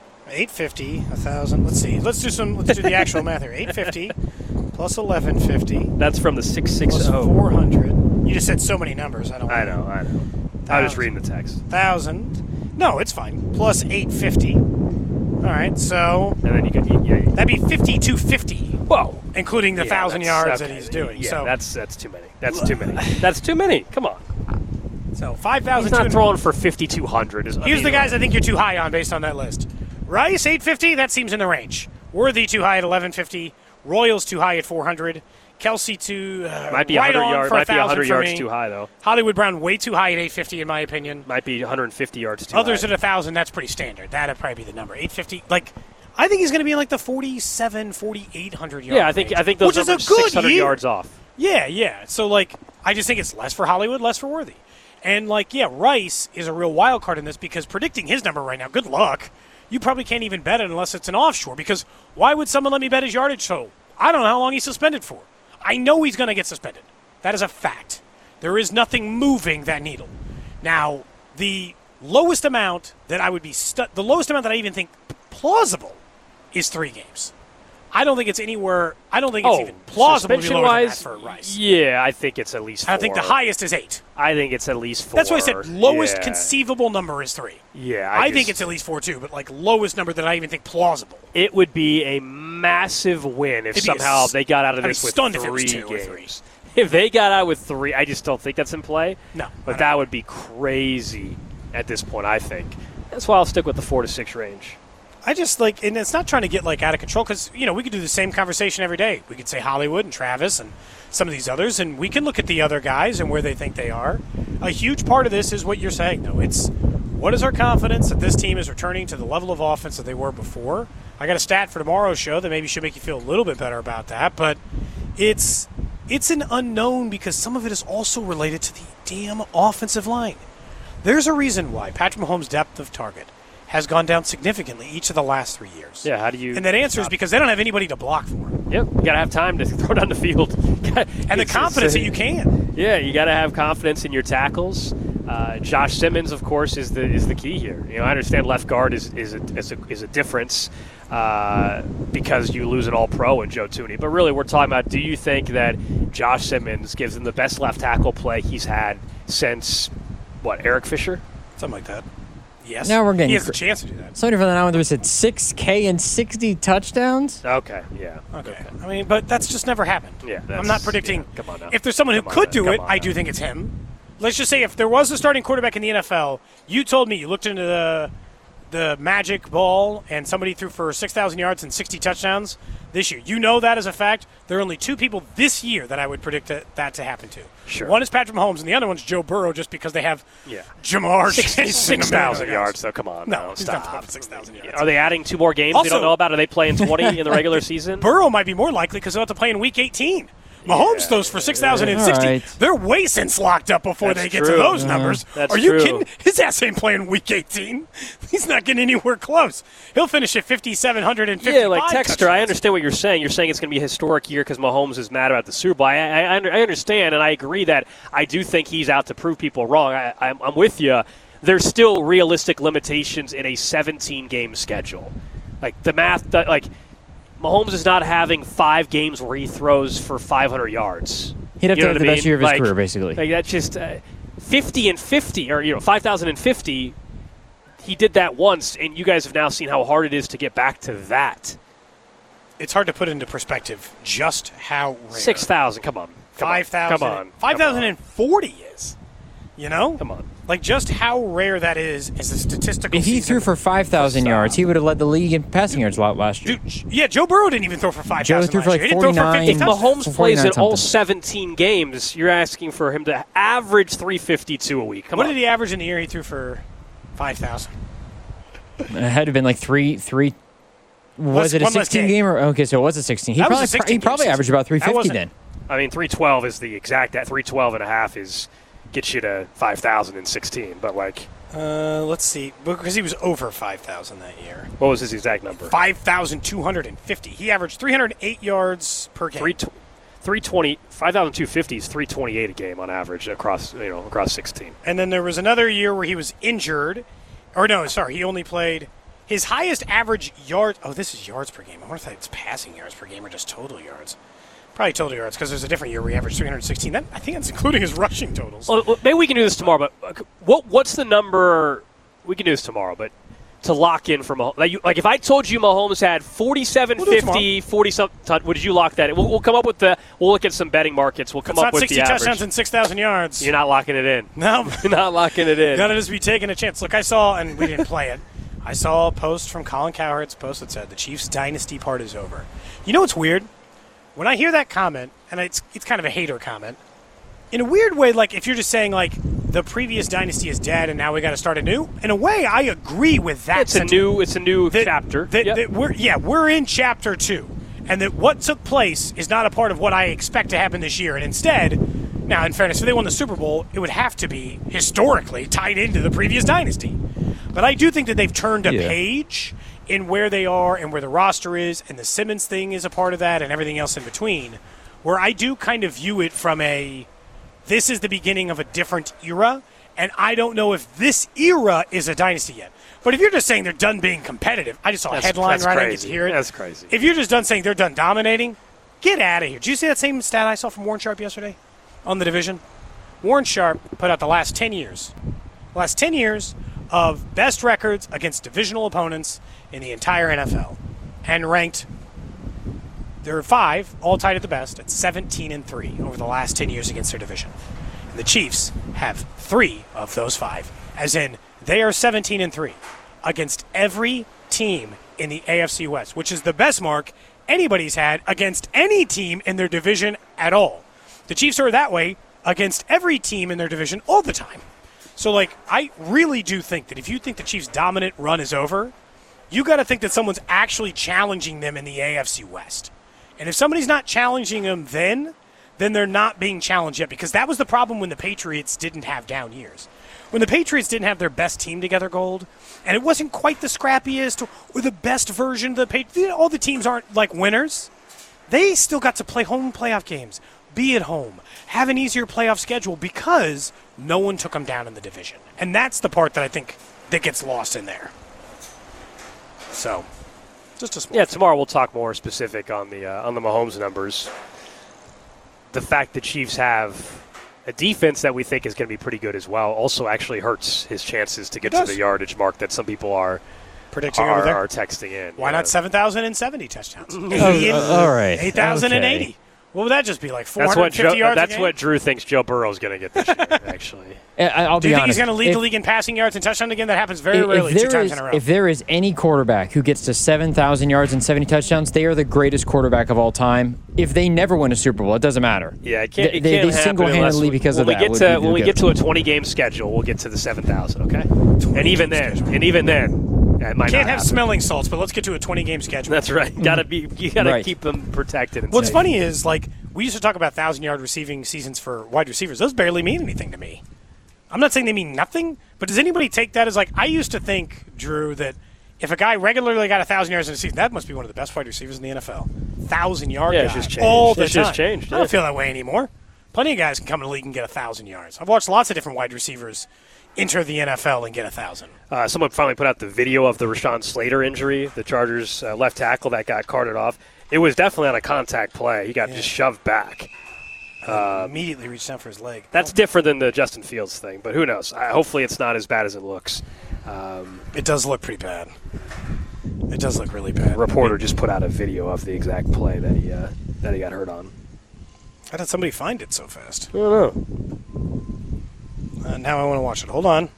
[SPEAKER 2] 850, 1,000. Let's see. Let's do the actual math here. 850 plus 1,150.
[SPEAKER 1] That's from the 660.
[SPEAKER 2] Plus 400. You just said so many numbers. I know.
[SPEAKER 1] I was reading the text.
[SPEAKER 2] 1,000. No, it's fine. Plus 850. All right, so
[SPEAKER 1] and then you could
[SPEAKER 2] that'd be 5,250.
[SPEAKER 1] Whoa,
[SPEAKER 2] including the 1,000 yards that he's doing.
[SPEAKER 1] Yeah,
[SPEAKER 2] so
[SPEAKER 1] that's too many. That's too many. That's too many. Come on.
[SPEAKER 2] So 5,000.
[SPEAKER 1] He's not throwing for 5,200.
[SPEAKER 2] Here's the guys I think you're too high on based on that list. Rice 850. That seems in the range. Worthy too high at 1,150. Royals too high at 400. Kelce
[SPEAKER 1] might be 100 yards. Might be 100 yards too high though.
[SPEAKER 2] Hollywood Brown way too high at 850 in my opinion.
[SPEAKER 1] Might be 150 yards too high.
[SPEAKER 2] Others at 1,000. That's pretty standard. That'd probably be the number. 850. Like I think he's going to be in like the 47, 4,800 yard.
[SPEAKER 1] Yeah, I think those are 600 yards off.
[SPEAKER 2] Yeah. So like I just think it's less for Hollywood, less for Worthy. And, Rice is a real wild card in this because predicting his number right now, good luck. You probably can't even bet it unless it's an offshore because why would someone let me bet his yardage total? I don't know how long he's suspended for. I know he's going to get suspended. That is a fact. There is nothing moving that needle. Now, the lowest amount that I would be the lowest amount that I even think plausible is 3 games. I don't think it's anywhere. I don't think it's even plausible to be lower than that for Rice.
[SPEAKER 1] Yeah, I think it's at least 4.
[SPEAKER 2] I think the highest is 8.
[SPEAKER 1] I think it's at least 4.
[SPEAKER 2] That's why I said lowest conceivable number is 3.
[SPEAKER 1] Yeah,
[SPEAKER 2] I think it's at least 4 too, but lowest number that I even think plausible.
[SPEAKER 1] It would be a massive win if somehow they got out of this with 3
[SPEAKER 2] if it was 2
[SPEAKER 1] games.
[SPEAKER 2] Or 3.
[SPEAKER 1] If they got out with 3, I just don't think that's in play.
[SPEAKER 2] No,
[SPEAKER 1] but that would be crazy at this point. I think that's why I'll stick with the 4 to 6 range.
[SPEAKER 2] I just and it's not trying to get out of control because we could do the same conversation every day. We could say Hollywood and Travis and some of these others, and we can look at the other guys and where they think they are. A huge part of this is what you're saying, though. It's what is our confidence that this team is returning to the level of offense that they were before. I got a stat for tomorrow's show that maybe should make you feel a little bit better about that, but it's an unknown because some of it is also related to the damn offensive line. There's a reason why Patrick Mahomes' depth of target has gone down significantly each of the last 3 years.
[SPEAKER 1] Yeah, how do you...
[SPEAKER 2] And that answer is because they don't have anybody to block for him.
[SPEAKER 1] Yep, you got to have time to throw down the field.
[SPEAKER 2] And the confidence that you can.
[SPEAKER 1] Yeah, you got to have confidence in your tackles. Josh Simmons, of course, is the key here. I understand left guard is a difference because you lose an all-pro in Joe Thuney. But really, we're talking about, do you think that Josh Simmons gives him the best left tackle play he's had since, Eric Fisher?
[SPEAKER 2] Something like that. Yes.
[SPEAKER 3] Now we're getting
[SPEAKER 2] he has a chance to do that.
[SPEAKER 3] Somebody from the 913 said 6K and 60 touchdowns.
[SPEAKER 1] Okay, yeah.
[SPEAKER 2] Okay. I mean, but that's just never happened.
[SPEAKER 1] Yeah,
[SPEAKER 2] I'm not predicting.
[SPEAKER 1] Yeah, come on now.
[SPEAKER 2] If there's someone who
[SPEAKER 1] Come on
[SPEAKER 2] could
[SPEAKER 1] now.
[SPEAKER 2] do
[SPEAKER 1] Come
[SPEAKER 2] it,
[SPEAKER 1] on
[SPEAKER 2] I
[SPEAKER 1] now.
[SPEAKER 2] do think it's him. Let's just say if there was a starting quarterback in the NFL, you told me you looked into the magic ball and somebody threw for 6,000 yards and 60 touchdowns this year. You know that as a fact. There are only two people this year that I would predict that to happen to.
[SPEAKER 1] Sure.
[SPEAKER 2] One is Patrick Mahomes, and the other one's Joe Burrow, just because they have
[SPEAKER 1] Yeah.
[SPEAKER 2] Jamar Chase and
[SPEAKER 1] 6,000
[SPEAKER 2] Emmanuel
[SPEAKER 1] yards, though. Come on.
[SPEAKER 2] No,
[SPEAKER 1] now,
[SPEAKER 2] he's not
[SPEAKER 1] stop.
[SPEAKER 2] throwing for 6,000 yards.
[SPEAKER 1] Are they adding 2 more games we
[SPEAKER 2] Also-
[SPEAKER 1] don't know about? Are they playing 20 in the regular season?
[SPEAKER 2] Burrow might be more likely because they'll have to play in Week 18. Mahomes throws for 6,060.
[SPEAKER 3] All right.
[SPEAKER 2] They're way since locked up before
[SPEAKER 1] That's
[SPEAKER 2] they get
[SPEAKER 1] true.
[SPEAKER 2] to those numbers.
[SPEAKER 1] That's
[SPEAKER 2] Are you
[SPEAKER 1] true.
[SPEAKER 2] kidding? His ass ain't playing Week 18. He's not getting anywhere close. He'll finish at 5,750.
[SPEAKER 1] Yeah, like Texter, I understand what you're saying. You're saying it's going to be a historic year because Mahomes is mad about the Super Bowl. I understand, and I agree that I do think he's out to prove people wrong. I'm with you. There's still realistic limitations in a 17-game schedule. Like, the math, like, Mahomes is not having 5 games where he throws for 500 yards.
[SPEAKER 3] He'd have
[SPEAKER 1] You
[SPEAKER 3] to
[SPEAKER 1] know
[SPEAKER 3] have
[SPEAKER 1] what
[SPEAKER 3] the
[SPEAKER 1] I
[SPEAKER 3] best
[SPEAKER 1] mean?
[SPEAKER 3] year of his
[SPEAKER 1] Like-
[SPEAKER 3] career, basically.
[SPEAKER 1] Like, that's just 50 and 50, or 5,050. He did that once, and you guys have now seen how hard it is to get back to that.
[SPEAKER 2] It's hard to put into perspective just how rare
[SPEAKER 1] 6,000, come on.
[SPEAKER 2] 5,000.
[SPEAKER 1] Come on.
[SPEAKER 2] 5,040 is. You know?
[SPEAKER 1] Come on.
[SPEAKER 2] Like, just how rare that is a statistical
[SPEAKER 3] If he
[SPEAKER 2] season.
[SPEAKER 3] threw for 5,000 yards, he would have led the league in passing yards a lot last year.
[SPEAKER 2] Dude, yeah, Joe Burrow didn't even throw for 5,000
[SPEAKER 3] Joe threw for
[SPEAKER 2] last
[SPEAKER 3] like
[SPEAKER 2] year. He didn't throw for
[SPEAKER 3] 49.
[SPEAKER 2] 50
[SPEAKER 1] If
[SPEAKER 2] touchdowns.
[SPEAKER 1] Mahomes plays in all
[SPEAKER 3] something.
[SPEAKER 1] 17 games, you're asking for him to average 352 a week. Come
[SPEAKER 2] What
[SPEAKER 1] on.
[SPEAKER 2] did he average in the year he threw for 5,000?
[SPEAKER 3] It had to have been like three. Was it a
[SPEAKER 2] one less
[SPEAKER 3] 16 game or okay? So it was a 16. He
[SPEAKER 2] That was
[SPEAKER 3] probably
[SPEAKER 2] a 16
[SPEAKER 3] he probably
[SPEAKER 2] game
[SPEAKER 3] averaged about
[SPEAKER 2] season. That
[SPEAKER 3] 350
[SPEAKER 2] wasn't-
[SPEAKER 3] then.
[SPEAKER 1] I mean, 312 is the exact. That 312 and a half gets you to 5,016. But, like,
[SPEAKER 2] Let's see. Because he was over 5,000 that year.
[SPEAKER 1] what was his exact number?
[SPEAKER 2] 5,250. He averaged 308 yards per game.
[SPEAKER 1] 320, 5,250 is 328 a game on average across 16.
[SPEAKER 2] And then there was another year where he was injured. Or no, sorry, he only played his highest average yards. Oh, this is yards per game. I wonder if that's passing yards per game or just total yards. Probably total yards because there's a different year where he averaged 316. I think that's including his rushing totals.
[SPEAKER 1] Well, maybe we can do this tomorrow, but what's the number? We can do this tomorrow, but to lock in for Mahomes. Like if I told you Mahomes had 47-50, 40-something, would you lock that in? We'll come up with we'll look at some betting markets. We'll come
[SPEAKER 2] It's
[SPEAKER 1] up
[SPEAKER 2] not
[SPEAKER 1] with
[SPEAKER 2] 60
[SPEAKER 1] the
[SPEAKER 2] touchdowns
[SPEAKER 1] average.
[SPEAKER 2] and 6,000 yards.
[SPEAKER 1] You're not locking it in.
[SPEAKER 2] No.
[SPEAKER 1] You're not locking it in.
[SPEAKER 2] Gotta just be taking a chance. Look, I saw, and we didn't play it, I saw a post from Colin Cowherd's post that said the Chiefs' dynasty part is over. You know what's weird? When I hear that comment, and it's kind of a hater comment, in a weird way, like if you're just saying like the previous dynasty is dead and now we got to start anew. In a way, I agree with that.
[SPEAKER 1] It's a new chapter.
[SPEAKER 2] That we're in chapter 2, and that what took place is not a part of what I expect to happen this year. And instead, now in fairness, if they won the Super Bowl, it would have to be historically tied into the previous dynasty. But I do think that they've turned a page in where they are and where the roster is, and the Simmons thing is a part of that, and everything else in between, where I do kind of view it from this is the beginning of a different era, and I don't know if this era is a dynasty yet. But if you're just saying they're done being competitive, I just saw a headline
[SPEAKER 1] that's
[SPEAKER 2] right I get
[SPEAKER 1] crazy.
[SPEAKER 2] to hear it.
[SPEAKER 1] That's crazy.
[SPEAKER 2] If you're just done saying they're done dominating, get out of here. Did you see that same stat I saw from Warren Sharp yesterday on the division? Warren Sharp put out the last 10 years. The last 10 years of best records against divisional opponents in the entire NFL, and ranked, there are 5, all tied at the best, at 17-3 over the last 10 years against their division. And the Chiefs have 3 of those 5, as in they are 17-3 against every team in the AFC West, which is the best mark anybody's had against any team in their division at all. The Chiefs are that way against every team in their division all the time. So, I really do think that if you think the Chiefs' dominant run is over, you got to think that someone's actually challenging them in the AFC West. And if somebody's not challenging them then they're not being challenged yet, because that was the problem when the Patriots didn't have down years. When the Patriots didn't have their best team together, Gold, and it wasn't quite the scrappiest or the best version of the Patriots, all the teams aren't like winners. They still got to play home playoff games, be at home, have an easier playoff schedule because no one took them down in the division. And that's the part that I think that gets lost in there. So, just a small thing.
[SPEAKER 1] Tomorrow we'll talk more specific on the Mahomes numbers. The fact the Chiefs have a defense that we think is going to be pretty good as well also actually hurts his chances to get to the yardage mark that some people are
[SPEAKER 2] predicting over there.
[SPEAKER 1] Are texting in.
[SPEAKER 2] Why not 7,070 touchdowns?
[SPEAKER 3] All right.
[SPEAKER 2] 8,080.
[SPEAKER 3] Okay.
[SPEAKER 2] What would that just be, like 450 yards
[SPEAKER 1] That's
[SPEAKER 2] a game?
[SPEAKER 1] what Drew thinks Joe Burrow's going to get this year, actually.
[SPEAKER 3] I'll
[SPEAKER 2] Do
[SPEAKER 3] be
[SPEAKER 2] you think
[SPEAKER 3] honest.
[SPEAKER 2] he's going to lead the league in passing yards and touchdowns again? That happens very rarely, 2 times in a row.
[SPEAKER 3] If there is any quarterback who gets to 7,000 yards and 70 touchdowns, they are the greatest quarterback of all time. If they never win a Super Bowl, it doesn't matter.
[SPEAKER 1] Yeah, it can't
[SPEAKER 3] They
[SPEAKER 1] happen
[SPEAKER 3] single-handedly, because of that.
[SPEAKER 1] When we get to a 20-game schedule, we'll get to the 7,000, okay? And even then, it might
[SPEAKER 2] Can't
[SPEAKER 1] not
[SPEAKER 2] have
[SPEAKER 1] happen.
[SPEAKER 2] smelling salts, but let's get to a 20-game schedule.
[SPEAKER 1] That's right. You gotta
[SPEAKER 3] Right.
[SPEAKER 1] keep them protected. And
[SPEAKER 2] What's
[SPEAKER 1] safe.
[SPEAKER 2] funny is, like, we used to talk about 1,000-yard receiving seasons for wide receivers. Those barely mean anything to me. I'm not saying they mean nothing, but does anybody take that as, like, I used to think, Drew, that if a guy regularly got 1,000 yards in a season, that must be one of the best wide receivers in the NFL. 1,000-yard
[SPEAKER 1] Yeah,
[SPEAKER 2] guy
[SPEAKER 1] it's just changed.
[SPEAKER 2] all the
[SPEAKER 1] It's
[SPEAKER 2] time.
[SPEAKER 1] just changed,
[SPEAKER 2] I don't
[SPEAKER 1] yeah.
[SPEAKER 2] feel that way anymore. Plenty of guys can come in the league and get 1,000 yards. I've watched lots of different wide receivers enter the NFL and get 1,000.
[SPEAKER 1] Someone finally put out the video of the Rashawn Slater injury, the Chargers left tackle that got carted off. It was definitely on a contact play. He got just shoved back.
[SPEAKER 2] Immediately reached down for his leg.
[SPEAKER 1] That's different than the Justin Fields thing, but who knows? Hopefully it's not as bad as it looks.
[SPEAKER 2] It does look pretty bad. It does look really bad.
[SPEAKER 1] A reporter just put out a video of the exact play that he got hurt on.
[SPEAKER 2] How did somebody find it so fast?
[SPEAKER 1] I don't know.
[SPEAKER 2] Now I want to watch it. Hold on.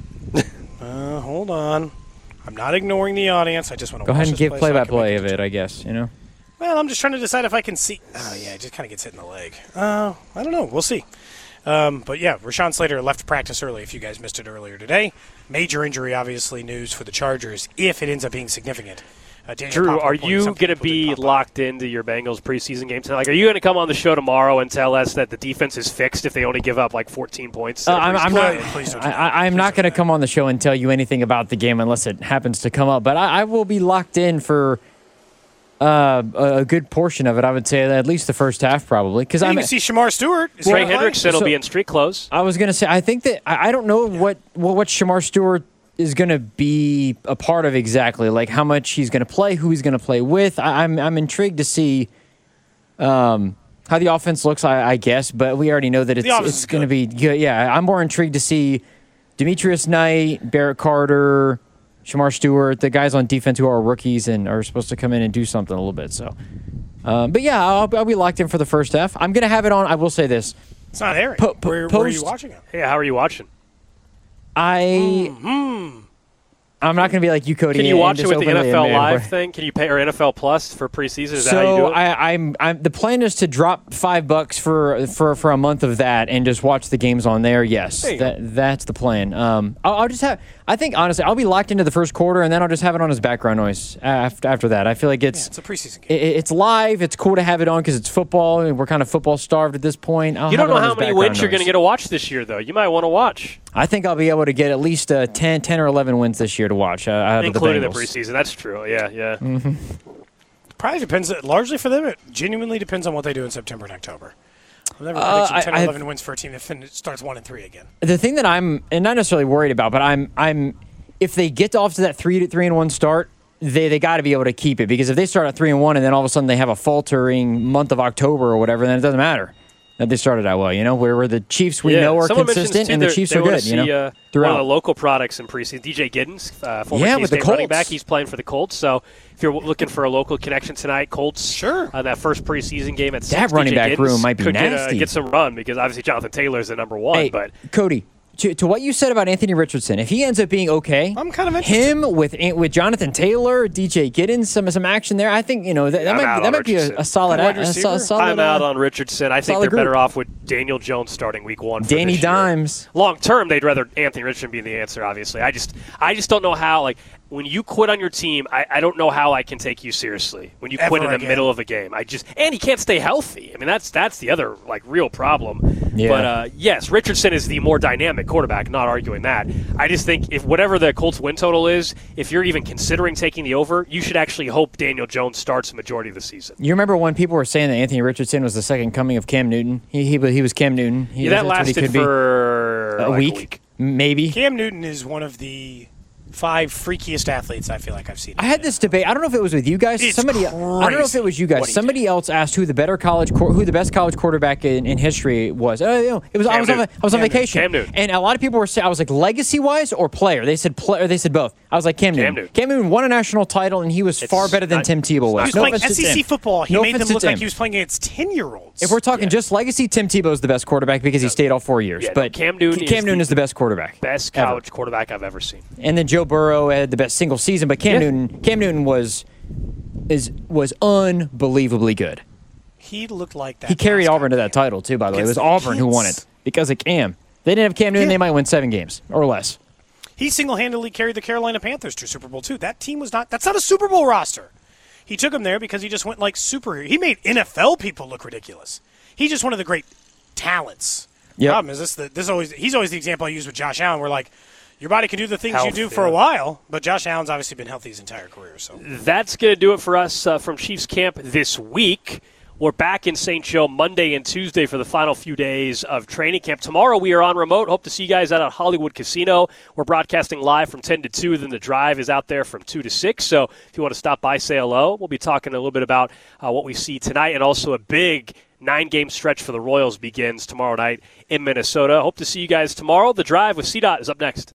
[SPEAKER 2] Hold on. I'm not ignoring the audience. I just want to
[SPEAKER 3] Go
[SPEAKER 2] watch
[SPEAKER 3] ahead and
[SPEAKER 2] this
[SPEAKER 3] give
[SPEAKER 2] play so I can
[SPEAKER 3] play-by-play
[SPEAKER 2] make
[SPEAKER 3] of
[SPEAKER 2] a
[SPEAKER 3] it, I guess, you know?
[SPEAKER 2] Well, I'm just trying to decide if I can see. Oh, yeah, it just kind of gets hit in the leg. I don't know. We'll see. But, yeah, Rashawn Slater left practice early, if you guys missed it earlier today. Major injury, obviously, news for the Chargers, if it ends up being significant. Daniel
[SPEAKER 1] Drew,
[SPEAKER 2] Poplar
[SPEAKER 1] are
[SPEAKER 2] pointed
[SPEAKER 1] you
[SPEAKER 2] something
[SPEAKER 1] going to
[SPEAKER 2] people did
[SPEAKER 1] be
[SPEAKER 2] pop out.
[SPEAKER 1] locked into your Bengals preseason game tonight? Like, are you going to come on the show tomorrow and tell us that the defense is fixed if they only give up like 14 points?
[SPEAKER 3] I'm not.
[SPEAKER 2] Please don't do that.
[SPEAKER 3] I'm
[SPEAKER 2] Please
[SPEAKER 3] not
[SPEAKER 2] don't
[SPEAKER 3] going to
[SPEAKER 2] do
[SPEAKER 3] come on the show and tell you anything about the game unless it happens to come up. But I will be locked in for a good portion of it. I would say at least the first half, probably, because
[SPEAKER 2] You
[SPEAKER 3] I'm.
[SPEAKER 2] can see Shamar Stewart. Is he
[SPEAKER 1] Trey
[SPEAKER 2] gonna play?
[SPEAKER 1] Hendrickson will be in street clothes.
[SPEAKER 3] I was going to say. I think that I don't know what Shamar Stewart is going to be a part of exactly, like how much he's going to play, who he's going to play with. I'm intrigued to see how the offense looks, I guess, but we already know that
[SPEAKER 2] The offense
[SPEAKER 3] it's
[SPEAKER 2] is
[SPEAKER 3] going to
[SPEAKER 2] good.
[SPEAKER 3] be good. Yeah, I'm more intrigued to see Demetrius Knight, Barrett Carter, Shamar Stewart, the guys on defense who are rookies and are supposed to come in and do something a little bit. So, but yeah, I'll be locked in for the first half. I'm going to have it on. I will say this.
[SPEAKER 2] It's not airing. Where are you
[SPEAKER 3] post-
[SPEAKER 2] watching it?
[SPEAKER 1] Hey, how are you watching?
[SPEAKER 3] I'm not going to be like you, Cody.
[SPEAKER 1] Can you
[SPEAKER 3] and
[SPEAKER 1] watch it
[SPEAKER 3] just
[SPEAKER 1] with the
[SPEAKER 3] openly
[SPEAKER 1] NFL
[SPEAKER 3] admit-
[SPEAKER 1] Live thing? Can you pay or NFL Plus for preseason? Is that how you do
[SPEAKER 3] So
[SPEAKER 1] it?
[SPEAKER 3] I'm the plan is to drop $5 for a month of that and just watch the games on there. Yes,
[SPEAKER 1] There you go.
[SPEAKER 3] that's the plan. I'll just have. I think honestly, I'll be locked into the first quarter and then I'll just have it on as background noise after that. I feel like
[SPEAKER 2] It's a preseason game.
[SPEAKER 3] it's live. It's cool to have it on because it's football and we're kind of football starved at this point. I'll
[SPEAKER 1] You
[SPEAKER 3] have
[SPEAKER 1] don't
[SPEAKER 3] it
[SPEAKER 1] know
[SPEAKER 3] on
[SPEAKER 1] how
[SPEAKER 3] as
[SPEAKER 1] many
[SPEAKER 3] background
[SPEAKER 1] wins you're going to
[SPEAKER 3] noise.
[SPEAKER 1] get to watch this year, though. You might want to watch,
[SPEAKER 3] I think I'll be able to get at least 10 or 11 wins this year to watch out
[SPEAKER 1] including
[SPEAKER 3] of
[SPEAKER 1] the
[SPEAKER 3] the Bengals.
[SPEAKER 1] preseason. That's true. Yeah.
[SPEAKER 2] Probably depends. Largely for them, it genuinely depends on what they do in September and October. I'm never predicting 10 or 11 wins for a team that starts 1-3 again.
[SPEAKER 3] The thing that I'm and not necessarily worried about, but I'm if they get off to that 3-1 start, they got to be able to keep it because if they start at 3-1 and then all of a sudden they have a faltering month of October or whatever, then it doesn't matter that they started out well. You know, where the Chiefs we know are
[SPEAKER 1] Someone mentions,
[SPEAKER 3] consistent
[SPEAKER 1] too,
[SPEAKER 3] and the
[SPEAKER 1] they-
[SPEAKER 3] Chiefs
[SPEAKER 1] they
[SPEAKER 3] are
[SPEAKER 1] wanna
[SPEAKER 3] good.
[SPEAKER 1] See,
[SPEAKER 3] You know,
[SPEAKER 1] one of
[SPEAKER 3] throughout.
[SPEAKER 1] the local products in preseason, DJ Giddens, former
[SPEAKER 3] Yeah, with the
[SPEAKER 1] K-State running
[SPEAKER 3] Colts.
[SPEAKER 1] back. He's playing for the Colts. So if you're looking for a local connection tonight, Colts,
[SPEAKER 2] Sure.
[SPEAKER 1] that first preseason game at 6,
[SPEAKER 3] That running
[SPEAKER 1] DJ
[SPEAKER 3] back
[SPEAKER 1] Giddens
[SPEAKER 3] room might be
[SPEAKER 1] could
[SPEAKER 3] nasty.
[SPEAKER 1] get some run because obviously Jonathan Taylor is the number one.
[SPEAKER 3] Hey,
[SPEAKER 1] but
[SPEAKER 3] Cody, to what you said about Anthony Richardson, if he ends up being okay,
[SPEAKER 2] I'm kind of interested.
[SPEAKER 3] him with Jonathan Taylor, DJ Giddens, some action there. I think that
[SPEAKER 1] I'm out on
[SPEAKER 3] might be
[SPEAKER 1] Richardson.
[SPEAKER 3] a solid
[SPEAKER 2] Wide
[SPEAKER 3] a
[SPEAKER 2] receiver?
[SPEAKER 3] solid.
[SPEAKER 1] I'm out on Richardson. I think
[SPEAKER 3] solid
[SPEAKER 1] they're
[SPEAKER 3] group.
[SPEAKER 1] better off with Daniel Jones starting week 1. For
[SPEAKER 3] Danny
[SPEAKER 1] this year.
[SPEAKER 3] Dimes.
[SPEAKER 1] Long term, they'd rather Anthony Richardson be the answer. Obviously, I just don't know how. Like when you quit on your team, I don't know how I can take you seriously when you quit
[SPEAKER 2] Ever
[SPEAKER 1] in the
[SPEAKER 2] again.
[SPEAKER 1] middle of a game. And he can't stay healthy. I mean, that's the other real problem.
[SPEAKER 3] Yeah.
[SPEAKER 1] But yes, Richardson is the more dynamic quarterback. Not arguing that. I just think if whatever the Colts win total is, if you're even considering taking the over, you should actually hope Daniel Jones starts the majority of the season.
[SPEAKER 3] You remember when people were saying that Anthony Richardson was the second coming of Cam Newton? He was Cam Newton.
[SPEAKER 1] Yeah, that
[SPEAKER 3] that's what he
[SPEAKER 1] lasted
[SPEAKER 3] could be.
[SPEAKER 1] for
[SPEAKER 3] a
[SPEAKER 1] like
[SPEAKER 3] week, maybe.
[SPEAKER 2] Cam Newton is one of the 5 freakiest athletes I feel like I've seen.
[SPEAKER 3] I had this debate. I don't know if it was with you guys.
[SPEAKER 2] It's
[SPEAKER 3] I don't know if it was you guys.
[SPEAKER 2] crazy
[SPEAKER 3] Somebody else asked who the best college quarterback in history was. It was. I was on vacation.
[SPEAKER 1] Cam Newton.
[SPEAKER 3] And a lot of people were saying, I was like, legacy wise or player. They said They said both. I was like, Cam Newton. Cam Newton won a national title, and he was far better than Tim Tebow was.
[SPEAKER 2] He was playing SEC football. He made them look like he was playing against 10-year-olds.
[SPEAKER 3] If we're talking just legacy, Tim Tebow is the best quarterback because he stayed all 4 years.
[SPEAKER 1] Yeah,
[SPEAKER 3] but
[SPEAKER 1] Cam Newton
[SPEAKER 3] is the best quarterback.
[SPEAKER 1] Best college quarterback I've ever seen.
[SPEAKER 3] And then Joe Burrow had the best single season, but Cam Newton was unbelievably good.
[SPEAKER 2] He looked like that.
[SPEAKER 3] He carried Auburn to that title too, by the way. It was Auburn who won it because of Cam. They didn't have Cam Newton, they might win 7 games or less.
[SPEAKER 2] He single-handedly carried the Carolina Panthers to Super Bowl II. That team that's not a Super Bowl roster. He took them there because he just went like superhero. He made NFL people look ridiculous. He's just one of the great talents.
[SPEAKER 3] Yep.
[SPEAKER 2] Problem is he's always the example I use with Josh Allen. We're like, your body can do the things you do for
[SPEAKER 1] yeah.
[SPEAKER 2] a while, but Josh Allen's obviously been healthy his entire career. So
[SPEAKER 1] that's going to do it for us from Chiefs camp this week. We're back in St. Joe Monday and Tuesday for the final few days of training camp. Tomorrow we are on remote. Hope to see you guys out at Hollywood Casino. We're broadcasting live from 10 to 2. Then the drive is out there from 2 to 6. So if you want to stop by, say hello. We'll be talking a little bit about what we see tonight, and also a big 9-game stretch for the Royals begins tomorrow night in Minnesota. Hope to see you guys tomorrow. The drive with CDOT is up next.